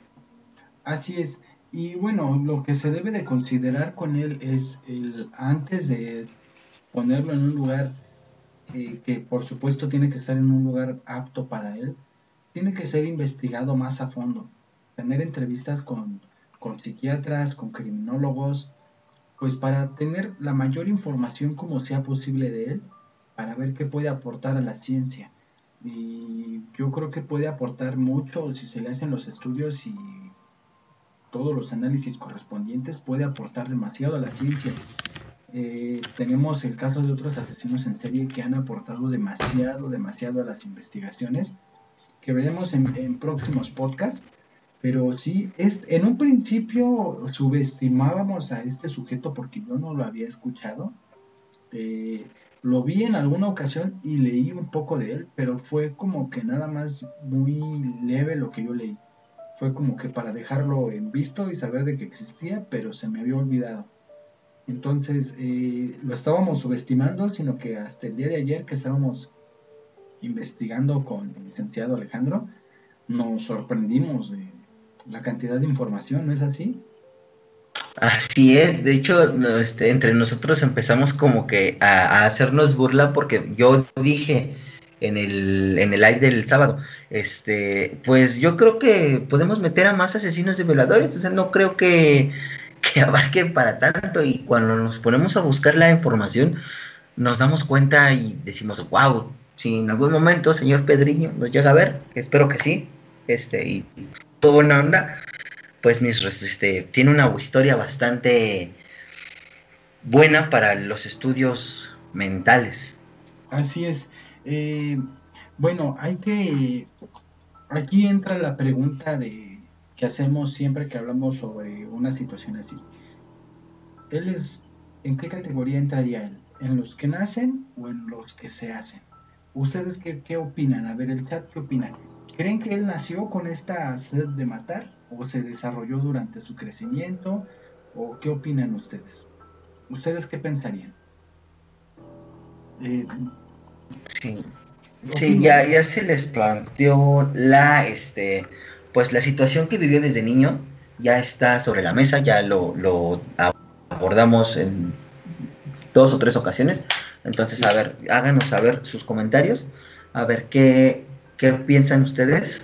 A: Así es. Y bueno, lo que se debe de considerar con él es antes de ponerlo en un lugar que por supuesto tiene que estar en un lugar apto para él, tiene que ser investigado más a fondo. Tener entrevistas con psiquiatras, con criminólogos, pues para tener la mayor información como sea posible de él, para ver qué puede aportar a la ciencia. Y yo creo que puede aportar mucho si se le hacen los estudios y todos los análisis correspondientes, puede aportar demasiado a la ciencia. Tenemos el caso de otros asesinos en serie que han aportado demasiado, demasiado a las investigaciones, que veremos en próximos podcasts. Pero sí, en un principio subestimábamos a este sujeto porque yo no lo había escuchado. Eh, lo vi en alguna ocasión y leí un poco de él, pero fue como que nada más muy leve lo que yo leí. Fue como que para dejarlo en visto y saber de que existía, pero se me había olvidado. Entonces, lo estábamos subestimando, sino que hasta el día de ayer que estábamos investigando con el licenciado Alejandro, nos sorprendimos de la cantidad de información, ¿no es así?
B: Así es, de hecho, no, entre nosotros empezamos como que a hacernos burla porque yo dije en el live del sábado, pues yo creo que podemos meter a más asesinos de violadores, o sea, no creo que abarque para tanto, y cuando nos ponemos a buscar la información nos damos cuenta y decimos, wow, si en algún momento señor Pedriño nos llega a ver, que espero que sí, y toda buena onda, pues tiene una historia bastante buena para los estudios mentales.
A: Así es. Bueno, aquí entra la pregunta que hacemos siempre que hablamos sobre una situación así. ¿En qué categoría entraría él? ¿En los que nacen o en los que se hacen? ¿Ustedes qué opinan? A ver, el chat, ¿qué opinan? ¿Creen que él nació con esta sed de matar o se desarrolló durante su crecimiento? ¿O qué opinan ustedes? ¿Ustedes qué pensarían? Eh,
B: Sí, sí,
A: opinen.
B: ya se les planteó pues la situación que vivió desde niño, ya está sobre la mesa, ya lo abordamos en 2 o 3 ocasiones. Entonces, a
A: Sí.
B: ver, háganos saber sus comentarios, a ver qué piensan ustedes.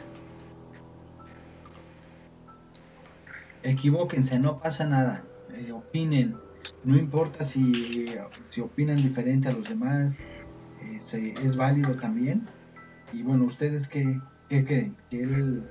A: Equivóquense, no pasa nada. Opinen. No importa si opinan diferente a los demás, es válido también. Y bueno, ¿ustedes qué creen? ¿Que él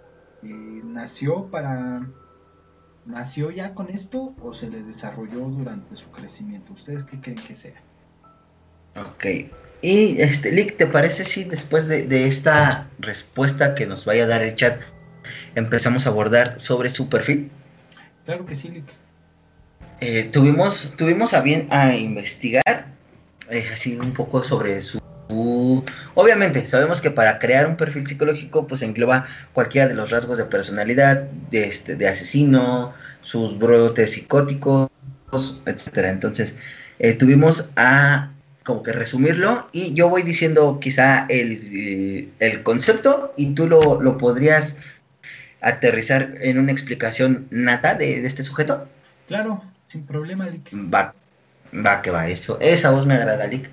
A: nació ya con esto o se le desarrolló durante su crecimiento? ¿Ustedes qué creen que sea?
B: Ok. Y Lick, ¿te parece si después de esta respuesta que nos vaya a dar el chat empezamos a abordar sobre su perfil?
A: Claro que sí, Lick.
B: Tuvimos a bien a investigar así un poco sobre su... Obviamente, sabemos que para crear un perfil psicológico, pues engloba cualquiera de los rasgos de personalidad, de asesino, sus brotes psicóticos, etcétera. Entonces, tuvimos a como que resumirlo y yo voy diciendo quizá el concepto y tú lo podrías aterrizar en una explicación nata de este sujeto.
A: Claro, sin problema, Lick.
B: Va, va que va, eso. Esa voz me agrada, Lick.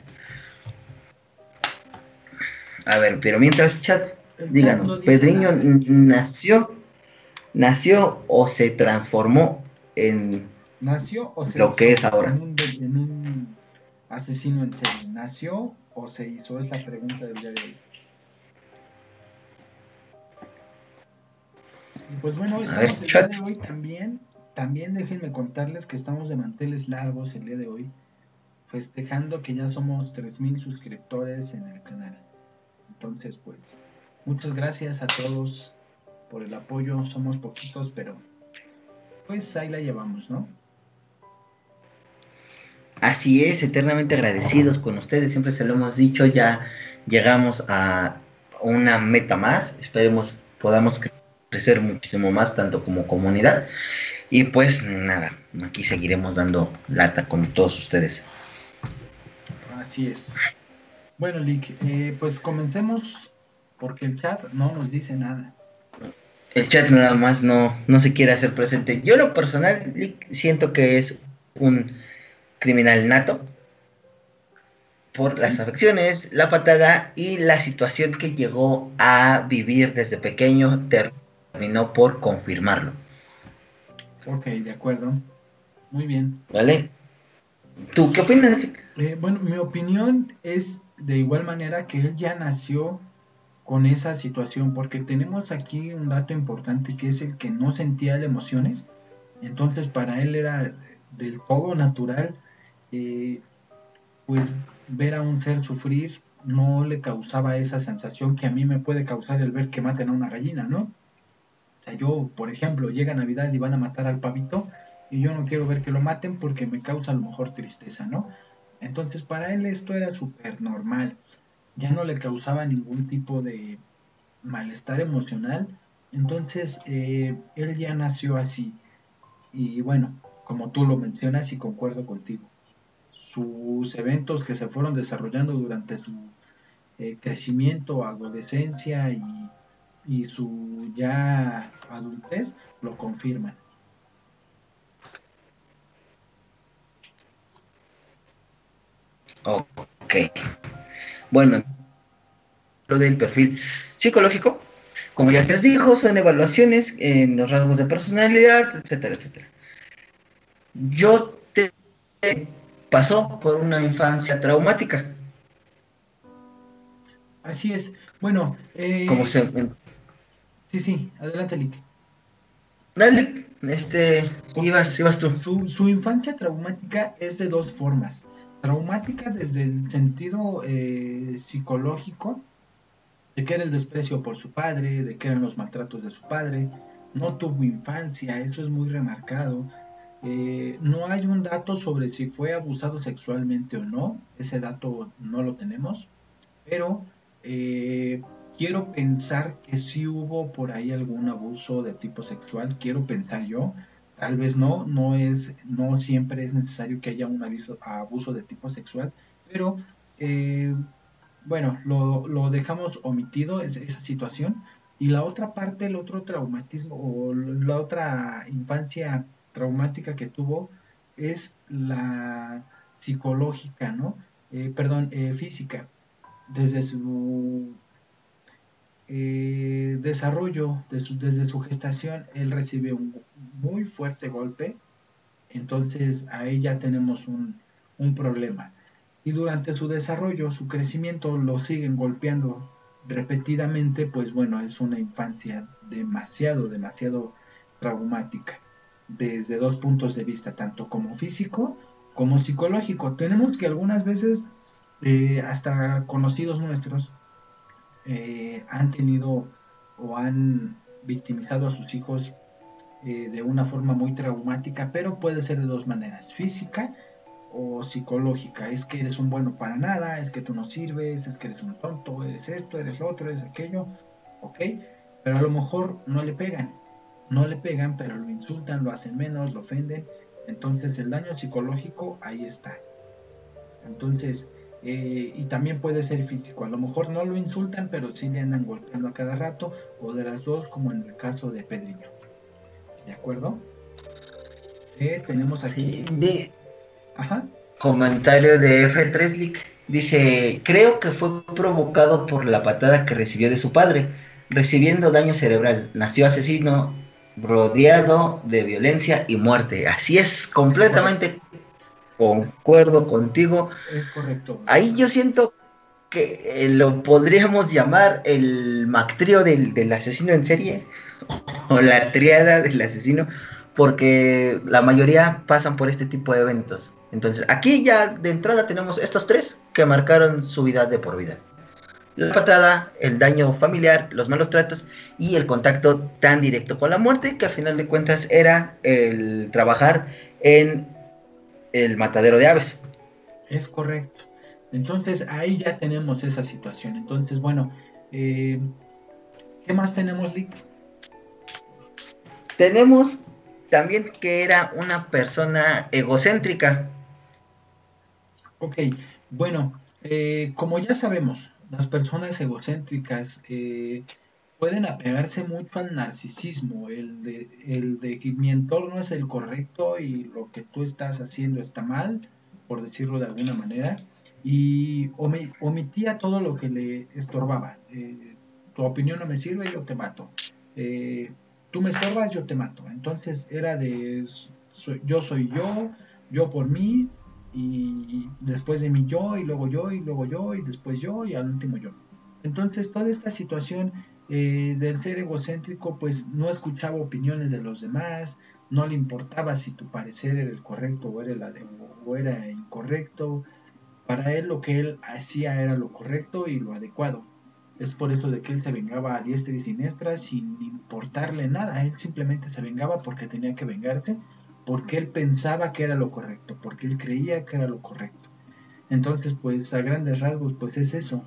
B: A ver, pero mientras, chat,
A: El chat
B: díganos,
A: no dice
B: ¿Pedriño
A: nada.
B: nació o se transformó en
A: ¿Nació o se
B: lo que es
A: hizo
B: ahora?
A: en un asesino en serie? ¿Nació o se hizo? Es la pregunta del día de hoy. Y pues bueno,
B: A ver,
A: estamos el día
B: chat.
A: de hoy también. También déjenme contarles que estamos de manteles largos el día de hoy, festejando que ya somos 3000 suscriptores en el canal. Entonces, pues, muchas gracias a todos por el apoyo. Somos poquitos, pero pues ahí la llevamos, ¿no?
B: Así es, eternamente agradecidos con ustedes, siempre se lo hemos dicho, ya llegamos a una meta más, esperemos podamos crecer muchísimo más, tanto como comunidad, y pues nada, aquí seguiremos dando lata con todos ustedes.
A: Así es. Bueno, Lick, pues comencemos porque el chat no nos dice nada.
B: El chat nada más no se quiere hacer presente. Yo lo personal siento que es un criminal nato por
A: Ok,
B: las afecciones, la patada y la situación que llegó a vivir desde pequeño terminó por confirmarlo.
A: ok, de acuerdo. Muy bien.
B: ¿Vale? ¿Tú qué opinas?
A: Bueno, mi opinión es de igual manera que él ya nació con esa situación, porque tenemos aquí un dato importante que es el que no sentía las emociones, entonces para él era del todo natural, eh, pues ver a un ser sufrir no le causaba esa sensación que a mí me puede causar el ver que maten a una gallina, ¿no? O sea, yo, por ejemplo, llega Navidad y van a matar al pavito y yo no quiero ver que lo maten porque me causa a lo mejor tristeza, ¿no? Entonces para él esto era súper normal, ya no le causaba ningún tipo de malestar emocional, entonces él ya nació así. Y bueno, como tú lo mencionas y concuerdo contigo, sus eventos que se fueron desarrollando durante su crecimiento, adolescencia y su ya adultez lo confirman.
B: Ok. Bueno, lo del perfil psicológico, como ya se les dijo, son evaluaciones en los rasgos de personalidad, etcétera, etcétera. Yo te pasó por una infancia traumática,
A: Así es. Bueno,
B: como se...
A: sí, sí, adelante, Lick.
B: Dale,
A: Ok,
B: ibas tú.
A: su infancia traumática es de dos formas. Traumática desde el sentido psicológico, de que era el desprecio por su padre, de que eran los maltratos de su padre, no tuvo infancia, eso es muy remarcado. No hay un dato sobre si fue abusado sexualmente o no, ese dato no lo tenemos, pero quiero pensar que sí hubo por ahí algún abuso de tipo sexual, quiero pensar yo, tal vez no, no siempre es necesario que haya un abuso de tipo sexual, pero eh, bueno, lo dejamos omitido esa situación. Y la otra parte, el otro traumatismo o la otra infancia traumática que tuvo es la psicológica, ¿no? Perdón, física. Desde su desarrollo, desde su gestación, él recibe un muy fuerte golpe, entonces ahí ya tenemos un problema. Y durante su desarrollo, su crecimiento, lo siguen golpeando repetidamente, pues bueno, es una infancia demasiado, demasiado traumática, desde dos puntos de vista, tanto como físico como psicológico. Tenemos que algunas veces, hasta conocidos nuestros, han tenido o han victimizado a sus hijos de una forma muy traumática, pero puede ser de dos maneras, física o psicológica. Es que eres un bueno para nada, es que tú no sirves, es que eres un tonto, eres esto, eres lo otro, eres aquello, ok, pero a lo mejor no le pegan, pero lo insultan, lo hacen menos, lo ofenden, entonces el daño psicológico ahí está. Entonces, y también puede ser físico, a lo mejor no lo insultan, pero sí le andan golpeando a cada rato, o de las dos, como en el caso de Pedriño. ¿De acuerdo? Tenemos aquí...
B: Sí,
A: Ajá.
B: comentario de F3 League. Dice, creo que fue provocado por la patada que recibió de su padre, recibiendo daño cerebral. Nació asesino, rodeado de violencia y muerte. Así es, completamente concuerdo contigo.
A: Es correcto.
B: Ahí yo siento que lo podríamos llamar el mactrío del asesino en serie, o la triada del asesino, porque la mayoría pasan por este tipo de eventos. Entonces, aquí ya de entrada tenemos estos tres que marcaron su vida de por vida. La patada, el daño familiar, los malos tratos y el contacto tan directo con la muerte, que al final de cuentas era el trabajar en el matadero de aves.
A: Es correcto. Entonces ahí ya tenemos esa situación. Entonces, bueno, ¿qué más tenemos, Lick?
B: Tenemos también que era una persona egocéntrica.
A: Ok, bueno, como ya sabemos, las personas egocéntricas pueden apegarse mucho al narcisismo, el de que mi entorno es el correcto y lo que tú estás haciendo está mal, por decirlo de alguna manera, y omitía todo lo que le estorbaba. Tu opinión no me sirve, yo te mato. Eh, Tú me estorbas, yo te mato. Entonces era de yo soy yo, yo por mí, y después de mí yo, y luego yo, y luego yo, y después yo, y al último yo. Entonces toda esta situación del ser egocéntrico, pues no escuchaba opiniones de los demás, no le importaba si tu parecer era el correcto o era incorrecto. Para él lo que él hacía era lo correcto y lo adecuado. Es por eso de que él se vengaba a diestra y siniestra sin importarle nada. Él simplemente se vengaba porque tenía que vengarse, porque él pensaba que era lo correcto, porque él creía que era lo correcto. Entonces, pues a grandes rasgos, pues es eso.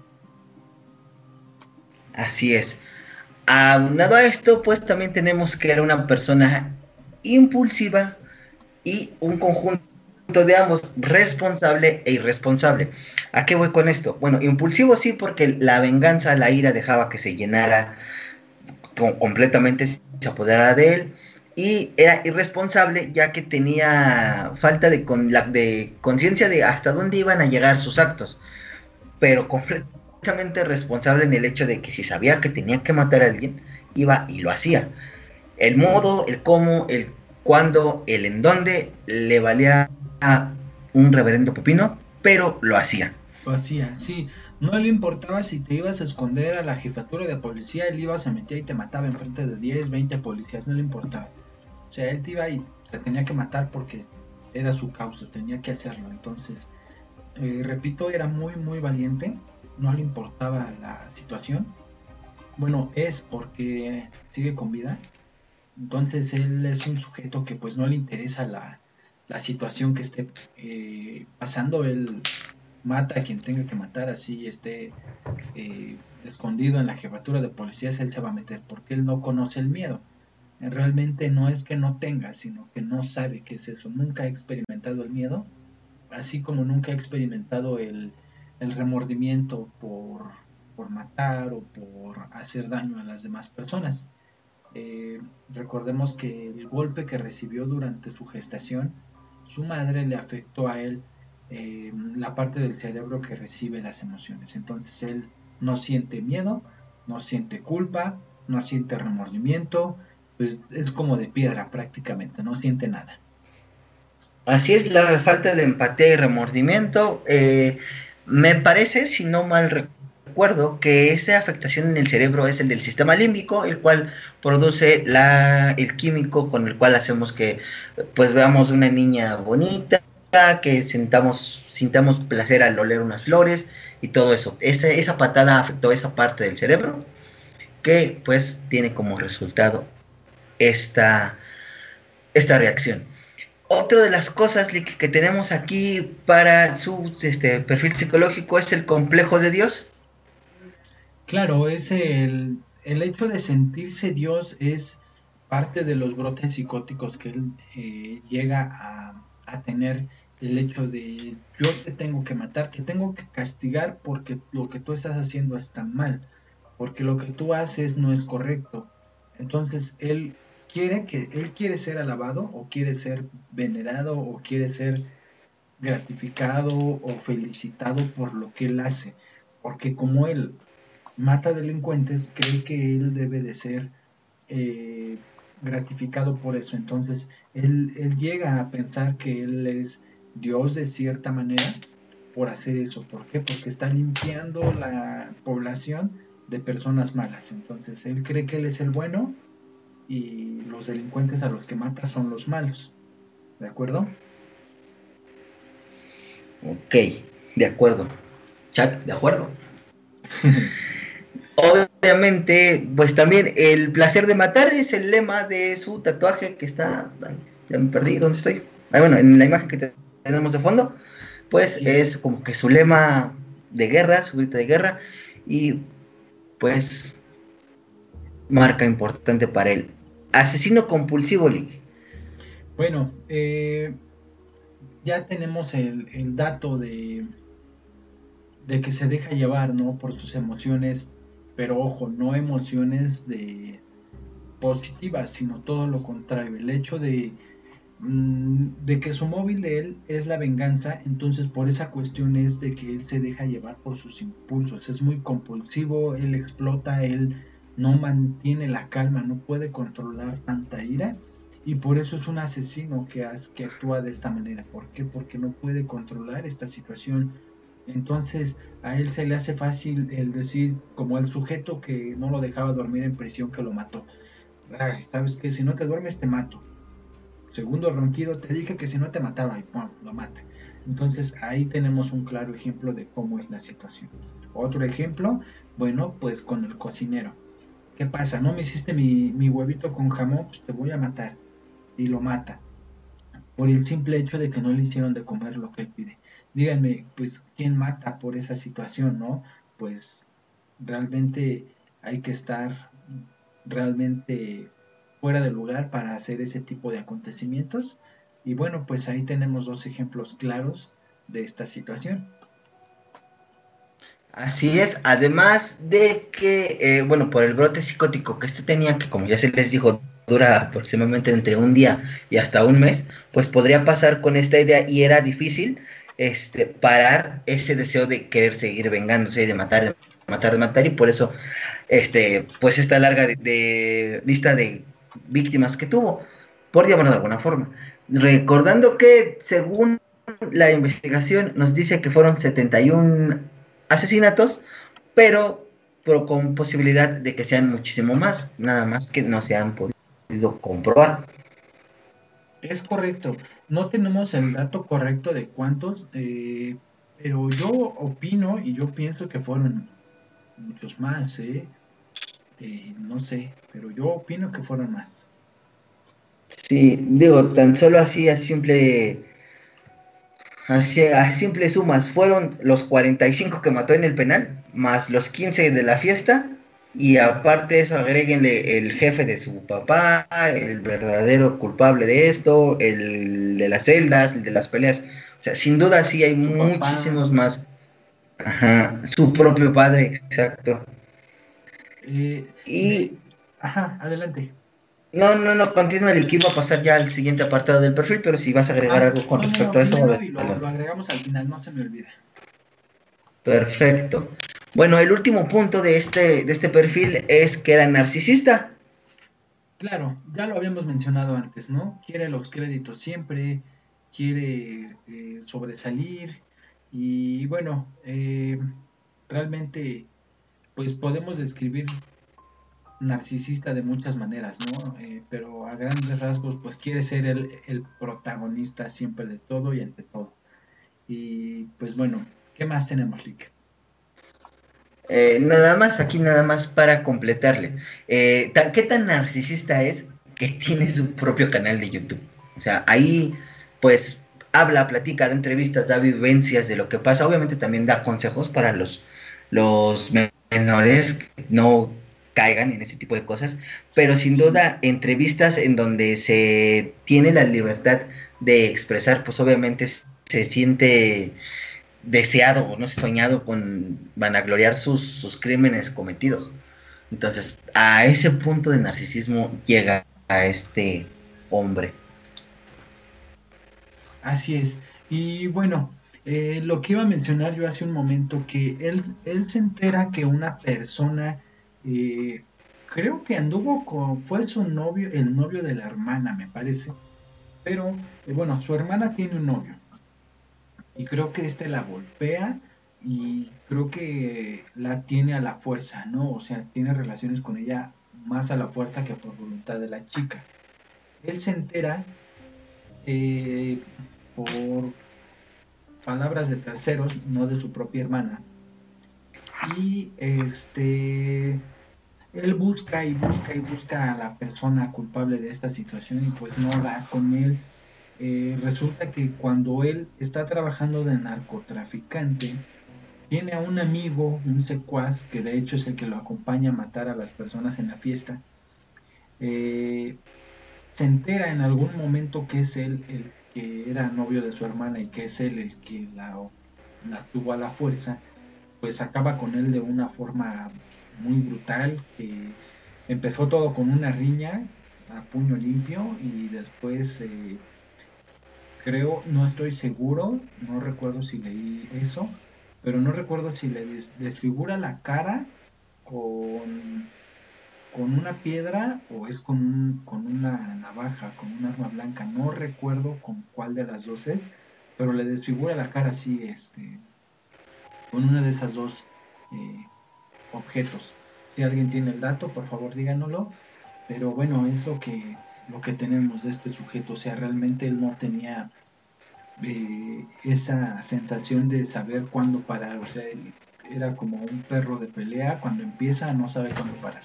B: Así es. Aunado a esto, pues también tenemos que era una persona impulsiva y un conjunto de ambos, responsable e irresponsable. ¿A qué voy con esto? Bueno, impulsivo sí, porque la venganza, la ira dejaba que se llenara completamente, se apoderara de él. Y era irresponsable ya que tenía falta de conciencia de hasta dónde iban a llegar sus actos, pero completamente responsable en el hecho de que si sabía que tenía que matar a alguien, iba y lo hacía. El modo, el cómo, el cuándo, el en dónde, le valía a un reverendo pepino, pero lo hacía.
A: Lo hacía, sí. No le importaba si te ibas a esconder a la jefatura de policía, él iba, se metía y te mataba en frente de 10, 20 policías, no le importaba. O sea, él te iba y te tenía que matar porque era su causa, tenía que hacerlo. Entonces, repito, era muy, muy valiente, no le importaba la situación. Bueno, es porque sigue con vida. Entonces, él es un sujeto que pues no le interesa la situación que esté pasando. Él mata a quien tenga que matar, así esté escondido en la jefatura de policías, él se va a meter porque él no conoce el miedo. Realmente no es que no tenga, sino que no sabe qué es eso. Nunca ha experimentado el miedo, así como nunca ha experimentado el remordimiento por matar o por hacer daño a las demás personas. Recordemos que el golpe que recibió durante su gestación, su madre le afectó a él la parte del cerebro que recibe las emociones. Entonces él no siente miedo, no siente culpa, no siente remordimiento, pues es como de piedra prácticamente, no siente nada.
B: Así es, la falta de empatía y remordimiento. Me parece, si no mal recuerdo, que esa afectación en el cerebro es el del sistema límbico, el cual produce el químico con el cual hacemos que pues veamos una niña bonita, que sintamos placer al oler unas flores y todo eso. Esa patada afectó esa parte del cerebro que pues tiene como resultado esta esta reacción. Otra de las cosas que tenemos aquí para su perfil psicológico es el complejo de Dios.
A: Claro, es el hecho de sentirse Dios es parte de los brotes psicóticos que él llega a tener, el hecho de yo te tengo que matar, te tengo que castigar porque lo que tú estás haciendo está mal, porque lo que tú haces no es correcto. Entonces él quiere ser alabado o quiere ser venerado o quiere ser gratificado o felicitado por lo que él hace, porque como él mata delincuentes, cree que él debe de ser eh, gratificado por eso. Entonces, él llega a pensar que él es Dios de cierta manera por hacer eso. ¿Por qué? Porque está limpiando la población de personas malas. Entonces, él cree que él es el bueno y los delincuentes a los que mata son los malos. ¿De acuerdo?
B: Ok, de acuerdo. Chat, de acuerdo. Obviamente, pues también el placer de matar es el lema de su tatuaje que está... Ay, ya me perdí, ¿dónde estoy? Bueno, en la imagen que tenemos de fondo, pues es como que su lema de guerra, su grito de guerra, y pues marca importante para él. Asesino compulsivo, Lick.
A: Bueno, ya tenemos el dato de que se deja llevar, ¿no? Por sus emociones, pero ojo, no emociones de positivas, sino todo lo contrario. El hecho de que su móvil de él es la venganza, entonces por esa cuestión es de que él se deja llevar por sus impulsos, es muy compulsivo, él explota, él no mantiene la calma, no puede controlar tanta ira y por eso es un asesino que actúa de esta manera. ¿Por qué? Porque no puede controlar esta situación. Entonces a él se le hace fácil el decir, como el sujeto que no lo dejaba dormir en prisión que lo mató. Ay, sabes que si no te duermes te mato. Segundo ronquido, te dije que si no te mataba y ¡pum! Lo mata. Entonces ahí tenemos un claro ejemplo de cómo es la situación. Otro ejemplo, bueno, pues con el cocinero. ¿Qué pasa? ¿No me hiciste mi huevito con jamón? Pues te voy a matar. Y lo mata. Por el simple hecho de que no le hicieron de comer lo que él pide. Díganme, pues, ¿quién mata por esa situación, no? Pues realmente hay que estar realmente fuera de lugar para hacer ese tipo de acontecimientos. Y bueno, pues ahí tenemos dos ejemplos claros de esta situación.
B: Así es, además de que, bueno, por el brote psicótico que tenía, que como ya se les dijo, dura aproximadamente entre un día y hasta un mes, pues podría pasar con esta idea y era difícil parar ese deseo de querer seguir vengándose y de matar, de matar, de matar, y por eso, pues esta larga de lista de víctimas que tuvo, por llamarlo de alguna forma. Recordando que según la investigación nos dice que fueron 71 asesinatos, pero con posibilidad de que sean muchísimo más, nada más que no se han podido comprobar.
A: Es correcto, no tenemos el dato correcto de cuántos, pero yo opino y yo pienso que fueron muchos más, ¿eh? No sé, pero yo opino que fueron más.
B: Sí, digo, tan solo así a simple sumas, fueron los 45 que mató en el penal, más los 15 de la fiesta, y aparte de eso agréguenle el jefe de su papá, el verdadero culpable de esto, el de las celdas, el de las peleas. O sea, sin duda sí hay
A: Su papá,
B: muchísimos más. Ajá, su propio padre, exacto.
A: eh, de...
B: Y
A: Ajá, adelante.
B: no, continúa el que iba a pasar ya al siguiente apartado del perfil, pero si vas a agregar
A: Ah,
B: algo con
A: no,
B: respecto a eso,
A: primero y lo
B: adelante.
A: agregamos al final, no se me olvida.
B: Perfecto. Bueno, el último punto de este perfil es que era narcisista.
A: Claro, ya lo habíamos mencionado antes, ¿no? Quiere los créditos siempre, quiere sobresalir y bueno, realmente pues podemos describir narcisista de muchas maneras, ¿no? Pero a grandes rasgos pues quiere ser el protagonista siempre de todo y ante todo. Y pues bueno, ¿qué más tenemos, Rick?
B: Nada más, aquí nada más para completarle. ¿Qué tan narcisista es? que tiene su propio canal de YouTube. O sea, ahí pues platica, da entrevistas, da vivencias de lo que pasa. Obviamente también da consejos para los menores que no caigan en ese tipo de cosas, pero sin duda entrevistas en donde se tiene la libertad de expresar, pues obviamente se siente deseado o no sé, soñado con vanagloriar sus crímenes cometidos. Entonces, a ese punto de narcisismo llega a este hombre.
A: Así es. Y bueno, lo que iba a mencionar yo hace un momento, que él se entera que una persona, eh, creo que anduvo fue su novio, el novio de la hermana, me parece, pero bueno, su hermana tiene un novio y creo que este la golpea y creo que la tiene a la fuerza, ¿no? O sea, tiene relaciones con ella más a la fuerza que por voluntad de la chica. Él se entera eh, por palabras de terceros, no de su propia hermana. Y él busca y busca y busca a la persona culpable de esta situación y pues no da con él. Resulta que cuando él está trabajando de narcotraficante, tiene a un amigo, un secuaz, que de hecho es el que lo acompaña a matar a las personas en la fiesta. Eh, Se entera en algún momento que es él el que era novio de su hermana y que es él el que la tuvo a la fuerza, pues acaba con él de una forma muy brutal, que empezó todo con una riña a puño limpio y después creo, no estoy seguro, no recuerdo si leí eso, pero no recuerdo si le desfigura la cara con una piedra o es con una navaja, con un arma blanca. No recuerdo con cuál de las dos es, pero le desfigura la cara así, con una de esas dos eh, objetos. Si alguien tiene el dato, por favor díganoslo. Pero bueno, es lo que tenemos de este sujeto. O sea, realmente él no tenía esa sensación de saber cuándo parar. O sea, él era como un perro de pelea. Cuando empieza, no sabe cuándo parar.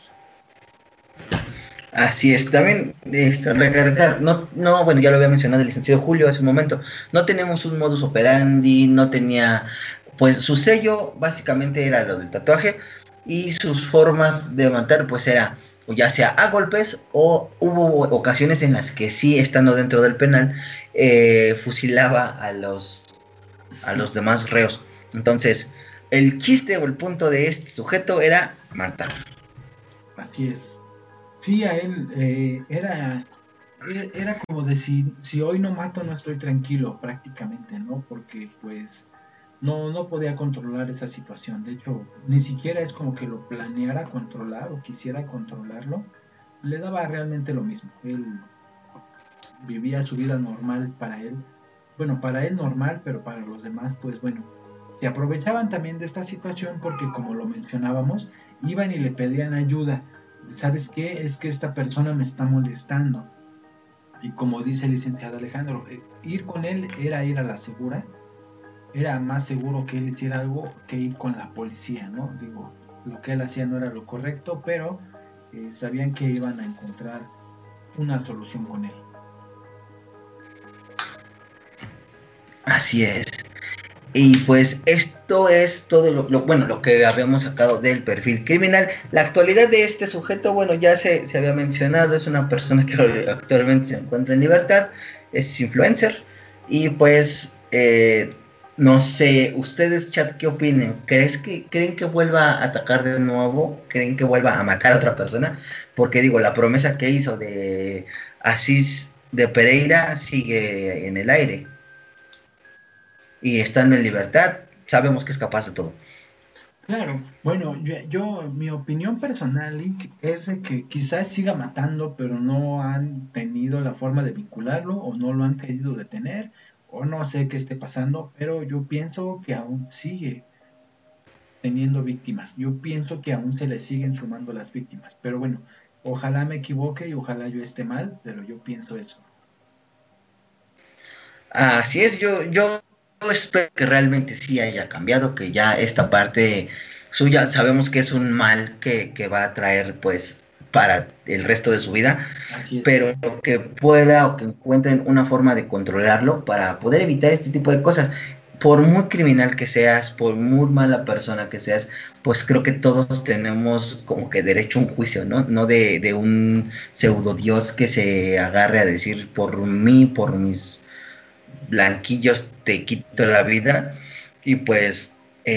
B: Así es, también recargar, bueno, ya lo había mencionado el licenciado Julio hace un momento, no tenemos un modus operandi, no tenía, pues su sello básicamente era lo del tatuaje y sus formas de matar pues era o ya sea a golpes o hubo ocasiones en las que sí, estando dentro del penal, fusilaba a los demás reos. Entonces, el chiste o el punto de este sujeto era matar.
A: Así es. Sí, a él era como decir, si hoy no mato no estoy tranquilo prácticamente, ¿no? Porque pues no podía controlar esa situación. De hecho, ni siquiera es como que lo planeara controlar o quisiera controlarlo. Le daba realmente lo mismo. Él vivía su vida normal para él. Bueno, para él normal, pero para los demás, pues bueno. Se aprovechaban también de esta situación porque, como lo mencionábamos, iban y le pedían ayuda. ¿Sabes qué? Es que esta persona me está molestando. Y como dice el licenciado Alejandro, ir con él era ir a la segura. Era más seguro que él hiciera algo que ir con la policía, ¿no? Digo, lo que él hacía no era lo correcto, pero sabían que iban a encontrar una solución con él.
B: Así es. Y pues esto es todo lo que habíamos sacado del perfil criminal. La actualidad de este sujeto, bueno, ya se había mencionado, es una persona que actualmente se encuentra en libertad, es influencer. Y pues, no sé, ustedes, chat, ¿qué opinen? ¿Creen que vuelva a atacar de nuevo? ¿Creen que vuelva a matar a otra persona? Porque digo, la promesa que hizo de Asís de Pereira sigue en el aire y estando en libertad, sabemos que es capaz de todo.
A: Claro, bueno, mi opinión personal, Lick, es de que quizás siga matando, pero no han tenido la forma de vincularlo o no lo han querido detener o no sé qué esté pasando, pero yo pienso que aún sigue teniendo víctimas. Yo pienso que aún se le siguen sumando las víctimas, pero bueno, ojalá me equivoque y ojalá yo esté mal, pero yo pienso eso.
B: Así es, yo espero que realmente sí haya cambiado, que ya esta parte suya sabemos que es un mal que va a traer pues para el resto de su vida,
A: Así es.
B: pero que pueda o que encuentren una forma de controlarlo para poder evitar este tipo de cosas. Por muy criminal que seas, por muy mala persona que seas, pues creo que todos tenemos como que derecho a un juicio, ¿no? No de un pseudo dios que se agarre a decir por mí, por mis blanquillos te quito la vida. Y pues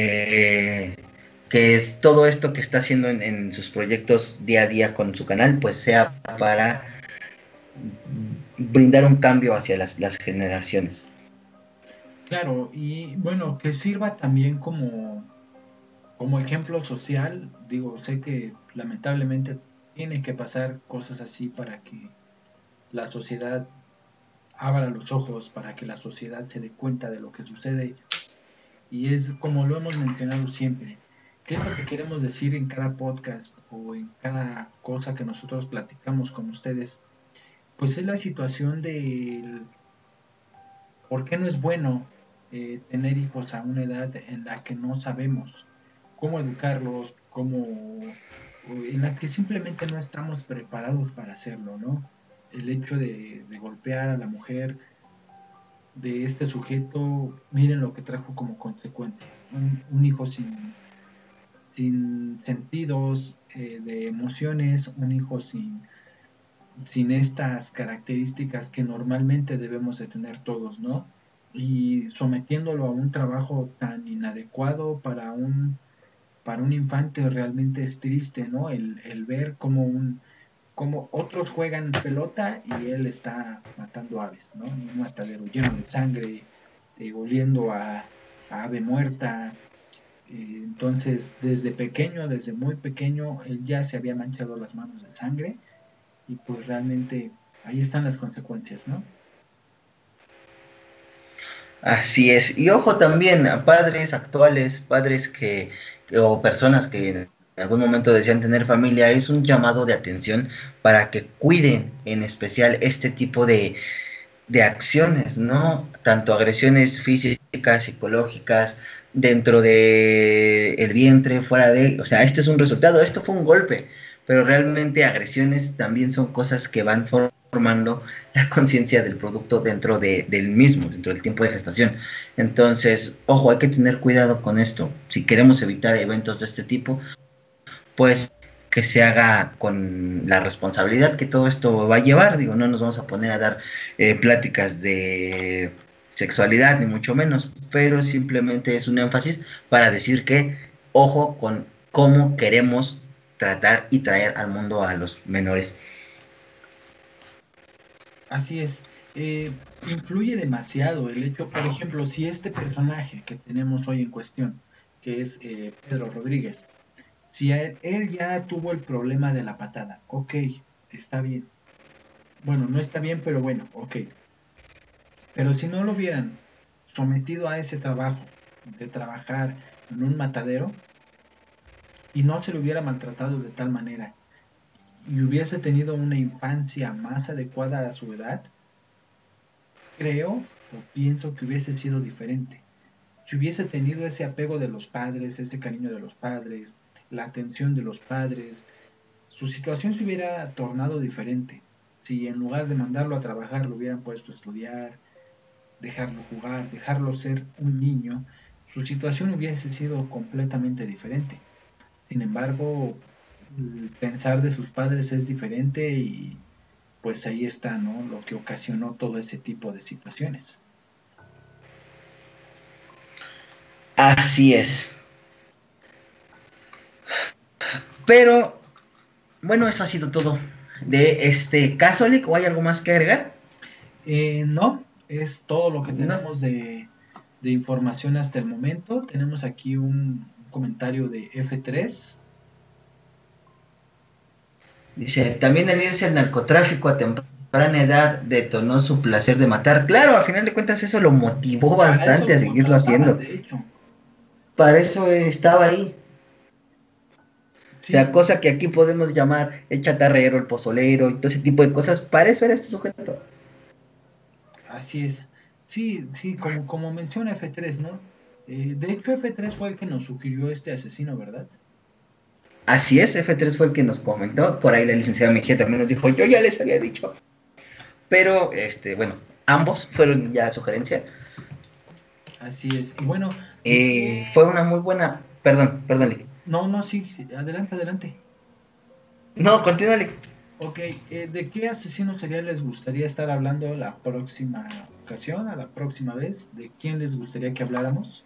B: que es todo esto que está haciendo en sus proyectos día a día con su canal, pues sea para brindar un cambio hacia las generaciones.
A: Claro, y bueno, que sirva también como ejemplo social. Digo, sé que lamentablemente tiene que pasar cosas así para que la sociedad abra los ojos, para que la sociedad se dé cuenta de lo que sucede. Y es como lo hemos mencionado siempre. ¿Qué es lo que queremos decir en cada podcast o en cada cosa que nosotros platicamos con ustedes? Pues es la situación del por qué no es bueno tener hijos a una edad en la que no sabemos cómo educarlos, en la que simplemente no estamos preparados para hacerlo, ¿no? El hecho de golpear a la mujer de este sujeto, miren lo que trajo como consecuencia. Un hijo sin sentidos de emociones, un hijo sin estas características que normalmente debemos de tener todos, ¿no? Y sometiéndolo a un trabajo tan inadecuado para un infante realmente es triste, ¿no? El ver como otros juegan pelota y él está matando aves, ¿no? Un matadero lleno de sangre, oliendo a ave muerta. Entonces, desde pequeño, desde muy pequeño, él ya se había manchado las manos de sangre y pues realmente ahí están las consecuencias, ¿no?
B: Así es. Y ojo también a padres actuales, padres o personas que en algún momento desean tener familia, es un llamado de atención para que cuiden en especial este tipo de acciones, ¿no? Tanto agresiones físicas, psicológicas, dentro de el vientre, fuera de, o sea, este es un resultado, esto fue un golpe, pero realmente agresiones también son cosas que van formando la conciencia del producto del mismo, dentro del tiempo de gestación. Entonces, ojo, hay que tener cuidado con esto. Si queremos evitar eventos de este tipo, pues que se haga con la responsabilidad que todo esto va a llevar. Digo, no nos vamos a poner a dar pláticas de sexualidad, ni mucho menos, pero simplemente es un énfasis para decir que ojo con cómo queremos tratar y traer al mundo a los menores.
A: Así es. Influye demasiado el hecho, por ejemplo, si este personaje que tenemos hoy en cuestión, que es Pedro Rodríguez, si él ya tuvo el problema de la patada, ok, está bien. Bueno, no está bien, pero bueno, ok. Pero si no lo hubieran sometido a ese trabajo de trabajar en un matadero y no se lo hubiera maltratado de tal manera y hubiese tenido una infancia más adecuada a su edad, creo o pienso que hubiese sido diferente. Si hubiese tenido ese apego de los padres, ese cariño de los padres, la atención de los padres, su situación se hubiera tornado diferente. Si en lugar de mandarlo a trabajar lo hubieran puesto a estudiar, dejarlo jugar, dejarlo ser un niño, su situación hubiese sido completamente diferente. Sin embargo, el pensar de sus padres es diferente y pues ahí está, ¿no? Lo que ocasionó todo ese tipo de situaciones.
B: Así es. Pero, bueno, eso ha sido todo de este caso, Lick. ¿O hay algo más que agregar?
A: No, es todo lo que
B: No.
A: tenemos de información hasta el momento. Tenemos aquí un comentario de F3.
B: Dice, también el irse al narcotráfico a temprana edad detonó su placer de matar. Claro, a final de cuentas eso lo motivó
A: Para eso
B: bastante
A: lo
B: a seguirlo
A: contrataban,
B: haciendo.
A: de hecho.
B: Para eso estaba ahí. O sea,
A: Sí,
B: cosa que aquí podemos llamar el chatarrero, el pozolero y todo ese tipo de cosas. Para eso era este sujeto.
A: así es. Sí, sí, como menciona F3, ¿no? De hecho, F3 fue el que nos sugirió este asesino, ¿verdad?
B: Así es, F3 fue el que nos comentó, por ahí la licenciada Mejía también nos dijo, yo ya les había dicho, pero bueno, ambos fueron ya sugerencia.
A: Así es. Y bueno, ¿de qué?
B: Fue una muy buena, perdón, Lick.
A: No, no, sí, sí, adelante, adelante.
B: No, continúa, Lick.
A: Ok, ¿de qué asesinos seriales les gustaría estar hablando la próxima ocasión, a la próxima vez? ¿De quién les gustaría que habláramos?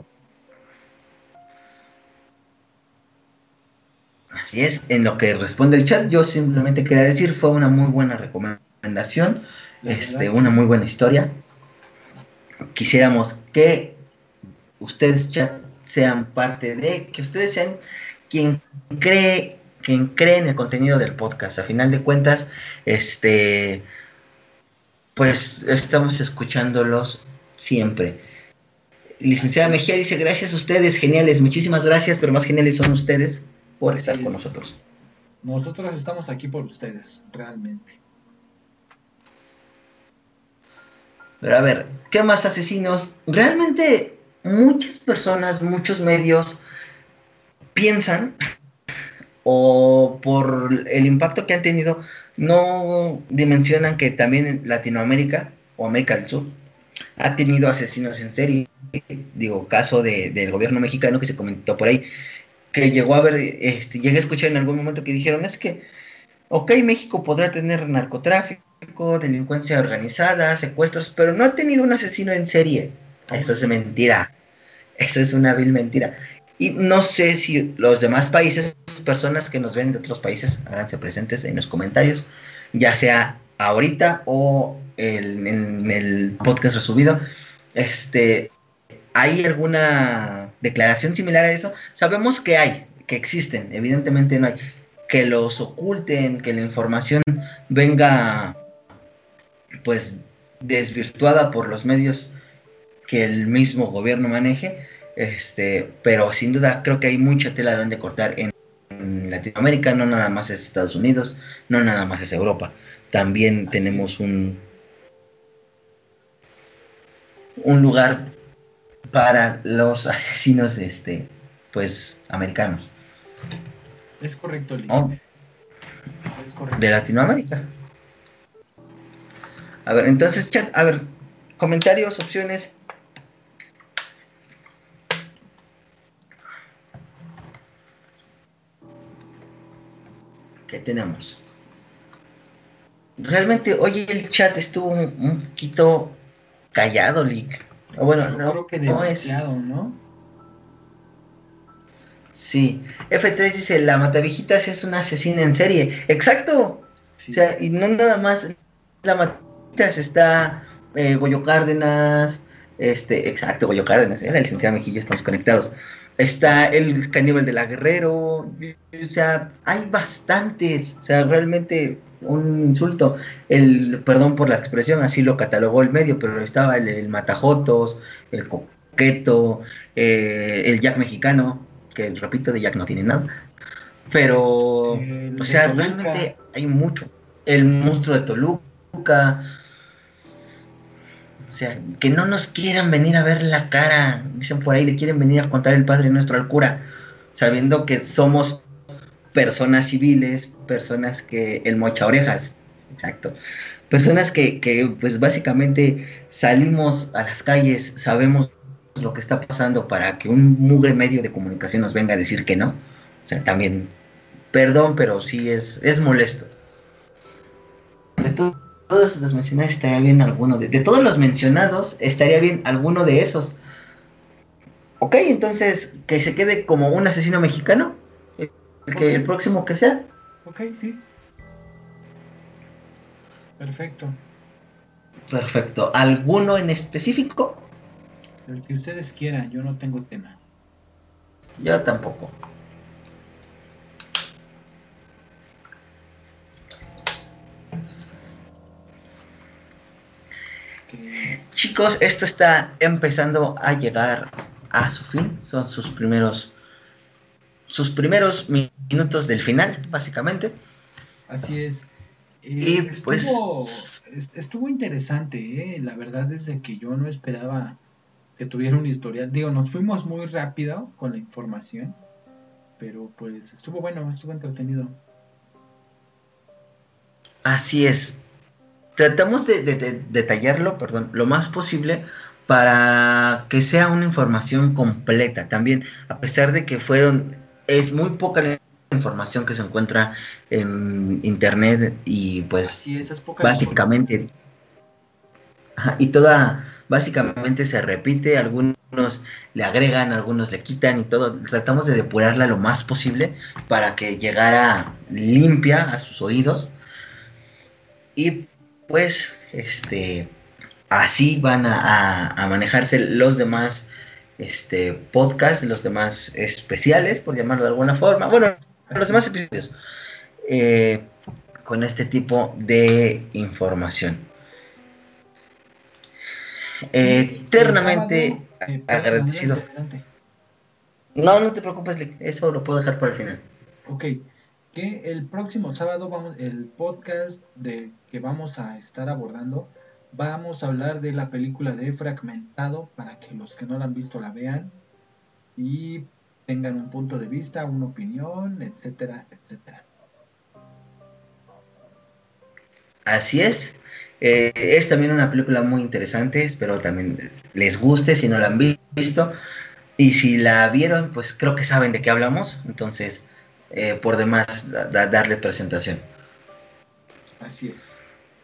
B: Así es, en lo que responde el chat, yo simplemente quería decir, fue una muy buena recomendación,
A: La verdad,
B: una
A: sí.
B: muy buena historia. Quisiéramos que ustedes, chat, sean parte de, que ustedes sean quien quien cree en el contenido del podcast. A final de cuentas, pues estamos escuchándolos siempre. Licenciada
A: Así
B: Mejía
A: es.
B: dice, gracias a ustedes, geniales, muchísimas gracias, pero más geniales son ustedes por
A: Así
B: estar con
A: es.
B: nosotros.
A: Nosotros estamos aquí por ustedes, realmente.
B: Pero a ver, ¿qué más asesinos? Realmente muchas personas, muchos medios piensan, o por el impacto que han tenido, no dimensionan que también en Latinoamérica o América del Sur ha tenido asesinos en serie. Digo, caso del gobierno mexicano que se comentó por ahí, que llegó a ver, llegué a escuchar en algún momento que dijeron, es que, ok, México podrá tener narcotráfico, delincuencia organizada, secuestros, pero no ha tenido un asesino en serie.
A: Oh,
B: Eso es
A: sí.
B: mentira. Eso es una vil mentira. Y no sé si los demás países, personas que nos ven de otros países, háganse presentes en los comentarios, ya sea ahorita o en el podcast resubido, ¿hay alguna declaración similar a eso? Sabemos que hay, que existen, evidentemente no hay. Que los oculten, que la información venga pues desvirtuada por los medios que el mismo gobierno maneje, pero sin duda creo que hay mucha tela de donde cortar en Latinoamérica, no nada más es Estados Unidos, no nada más es Europa, también
A: Así
B: tenemos
A: es.
B: un lugar para los asesinos, pues, americanos,
A: Es correcto, Lick.
B: ¿no?
A: Es
B: De
A: correcto.
B: Latinoamérica. A ver, entonces, chat, a ver, comentarios, opciones, ¿qué tenemos? Realmente hoy el chat estuvo un poquito callado, Lick. Bueno,
A: Yo
B: no,
A: creo que
B: no
A: demasiado,
B: es.
A: ¿no?
B: Sí. F3 dice: La Matavijitas es una asesina en serie. Exacto. O
A: Sí.
B: sea, y no nada más la Matavijitas, está Goyo Cárdenas. Exacto, Goyo Cárdenas. La licenciada Mejilla, estamos conectados. Está el caníbal de la Guerrero. O sea, hay bastantes. O sea, realmente un insulto. Perdón por la expresión, así lo catalogó el medio, pero estaba el Matajotos, el Coqueto, el Jack mexicano, que repito, de Jack no tiene nada. Pero, o
A: El de
B: sea,
A: Toluca.
B: realmente hay mucho. El monstruo de Toluca, o sea, que no nos quieran venir a ver la cara. Dicen por ahí, le quieren venir a contar el Padre Nuestro al cura, sabiendo que somos personas civiles, personas que el mocha orejas, exacto, personas que pues básicamente salimos a las calles, sabemos lo que está pasando para que un mugre medio de comunicación nos venga a decir que no. O sea, también, perdón, pero sí es molesto. Todos los mencionados estaría bien alguno de todos los mencionados estaría bien alguno de esos. Ok, entonces que se quede como un asesino mexicano,
A: Ok,
B: el próximo que sea.
A: ok, sí. Perfecto.
B: Perfecto. ¿Alguno en específico?
A: El que ustedes quieran, yo no tengo tema.
B: Yo tampoco.
A: Que
B: Chicos, esto está empezando a llegar a su fin. Son sus primeros minutos del final, básicamente.
A: así es.
B: Y
A: Estuvo,
B: pues,
A: estuvo interesante, ¿eh? La verdad es de que yo no esperaba que tuviera un historial. Digo, nos fuimos muy rápido con la información, pero pues estuvo bueno, estuvo entretenido.
B: Así es. Tratamos de detallarlo, perdón, lo más posible para que sea una información completa. También, a pesar de que es muy poca la información que se encuentra en internet y pues
A: Así es poca la información.
B: básicamente, básicamente se repite, algunos le agregan, algunos le quitan y todo. Tratamos de depurarla lo más posible para que llegara limpia a sus oídos y pues así van a manejarse los demás podcasts, los demás especiales, por llamarlo de alguna forma. Bueno, los
A: Así
B: demás
A: es.
B: episodios eh, con este tipo de información.
A: Y el sábado,
B: Eternamente
A: perdón,
B: agradecido.
A: adelante, adelante.
B: No, no te preocupes, Lick, eso lo puedo dejar para el final.
A: Ok, que el próximo sábado el podcast que vamos a estar abordando, vamos a hablar de la película de Fragmentado para que los que no la han visto la vean y tengan un punto de vista, una opinión, etcétera, etcétera.
B: Así es también una película muy interesante, espero también les guste si no la han visto. Y si la vieron, pues creo que saben de qué hablamos. Entonces, por demás, darle presentación.
A: Así es.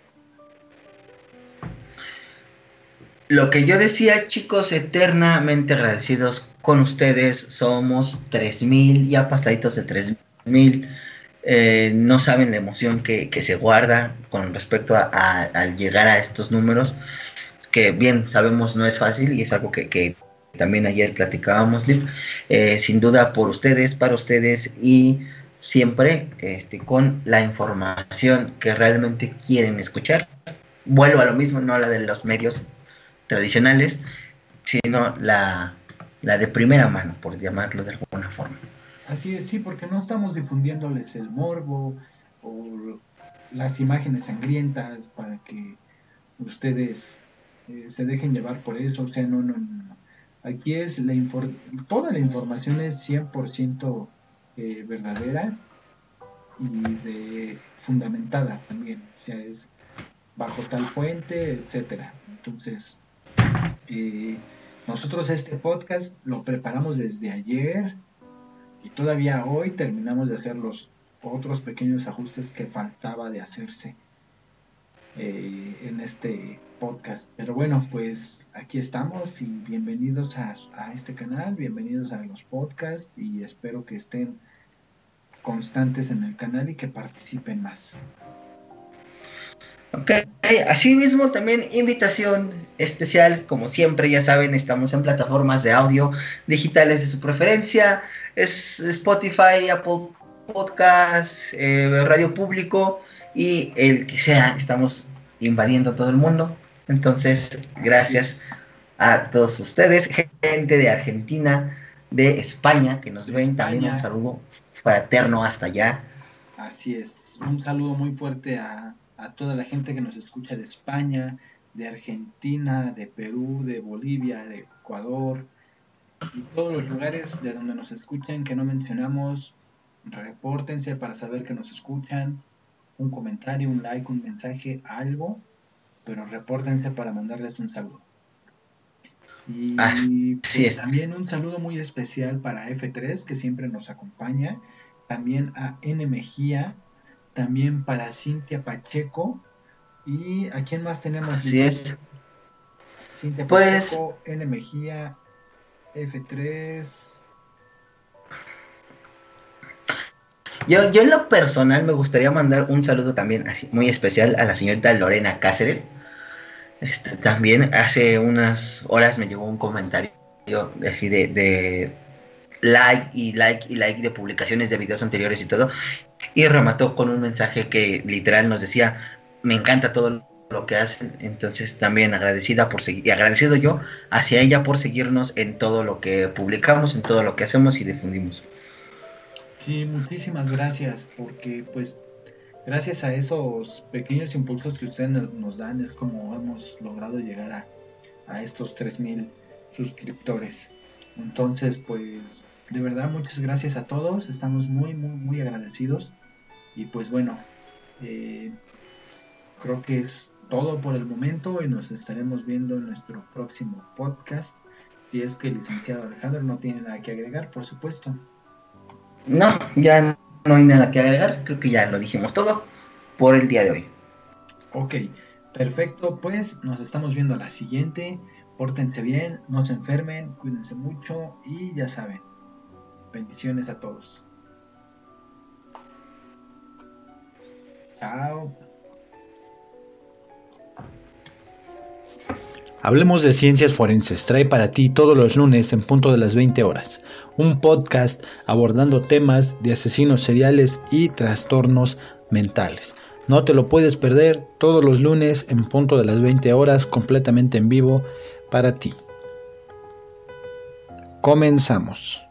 B: Lo que yo decía, chicos, eternamente agradecidos con ustedes. Somos 3000, ya pasaditos de 3000. No saben la emoción que se guarda con respecto al llegar a estos números. Que bien sabemos no es fácil y es algo que también ayer platicábamos, Liv. Sin duda por ustedes, para ustedes y siempre con la información que realmente quieren escuchar. Vuelvo a lo mismo, no la de los medios tradicionales, sino la de primera mano, por llamarlo de alguna forma.
A: Así es, sí, porque no estamos difundiéndoles el morbo o las imágenes sangrientas para que ustedes se dejen llevar por eso. O sea, no, no, no. Aquí es toda la información es 100% verdadera y fundamentada también. O sea, es bajo tal fuente, etcétera. Entonces, eh, nosotros este podcast lo preparamos desde ayer y todavía hoy terminamos de hacer los otros pequeños ajustes que faltaba de hacerse en este podcast. Pero bueno, pues aquí estamos y bienvenidos a este canal, bienvenidos a los podcasts y espero que estén constantes en el canal y que participen más.
B: Ok, asimismo también invitación especial, como siempre ya saben, estamos en plataformas de audio digitales de su preferencia, es Spotify, Apple Podcast, Radio Público y el que sea, estamos invadiendo todo el mundo. Entonces,
A: Así
B: gracias
A: es,
B: a todos ustedes, gente de Argentina, de España que nos
A: de
B: ven, también un
A: España,
B: saludo fraterno hasta allá.
A: así es. Un saludo muy fuerte a toda la gente que nos escucha de España, de Argentina, de Perú, de Bolivia, de Ecuador y todos los lugares de donde nos escuchen que no mencionamos. Repórtense para saber que nos escuchan. Un comentario, un like, un mensaje, algo, pero repórtense para mandarles un saludo. Y
B: Así
A: pues
B: es.
A: también un saludo muy especial para F3, que siempre nos acompaña, también a N Mejía, también para Cintia Pacheco, y ¿a quién más tenemos,
B: Así
A: Lick?
B: es.
A: Cintia
B: Pues
A: Pacheco, N Mejía, F3.
B: yo en lo personal me gustaría mandar un saludo también así, muy especial a la señorita Lorena Cáceres. También hace unas horas me llegó un comentario así de like y like y like de publicaciones de videos anteriores y todo. Y remató con un mensaje que literal nos decía, me encanta todo lo que hacen. Entonces también agradecida por seguir, y agradecido yo hacia ella por seguirnos en todo lo que publicamos, en todo lo que hacemos y difundimos.
A: Sí, muchísimas gracias, porque pues gracias a esos pequeños impulsos que ustedes nos dan es como hemos logrado llegar a estos 3000 suscriptores. Entonces, pues De verdad, muchas gracias a todos. Estamos muy, muy, muy agradecidos. Y pues bueno, creo que es todo por el momento y nos estaremos viendo en nuestro próximo podcast. Si es que el licenciado Alejandro no tiene nada que agregar, por supuesto.
B: No, ya no hay nada que agregar. Creo que ya lo dijimos todo por el día de hoy.
A: Ok, perfecto. Pues nos estamos viendo a la siguiente. Pórtense bien, no se enfermen, cuídense mucho y ya saben. Bendiciones a todos. Chao.
C: Hablemos de Ciencias Forenses trae para ti todos los lunes en punto de las 20 horas, un podcast abordando temas de asesinos seriales y trastornos mentales. No te lo puedes perder todos los lunes en punto de las 20 horas completamente en vivo para ti. Comenzamos.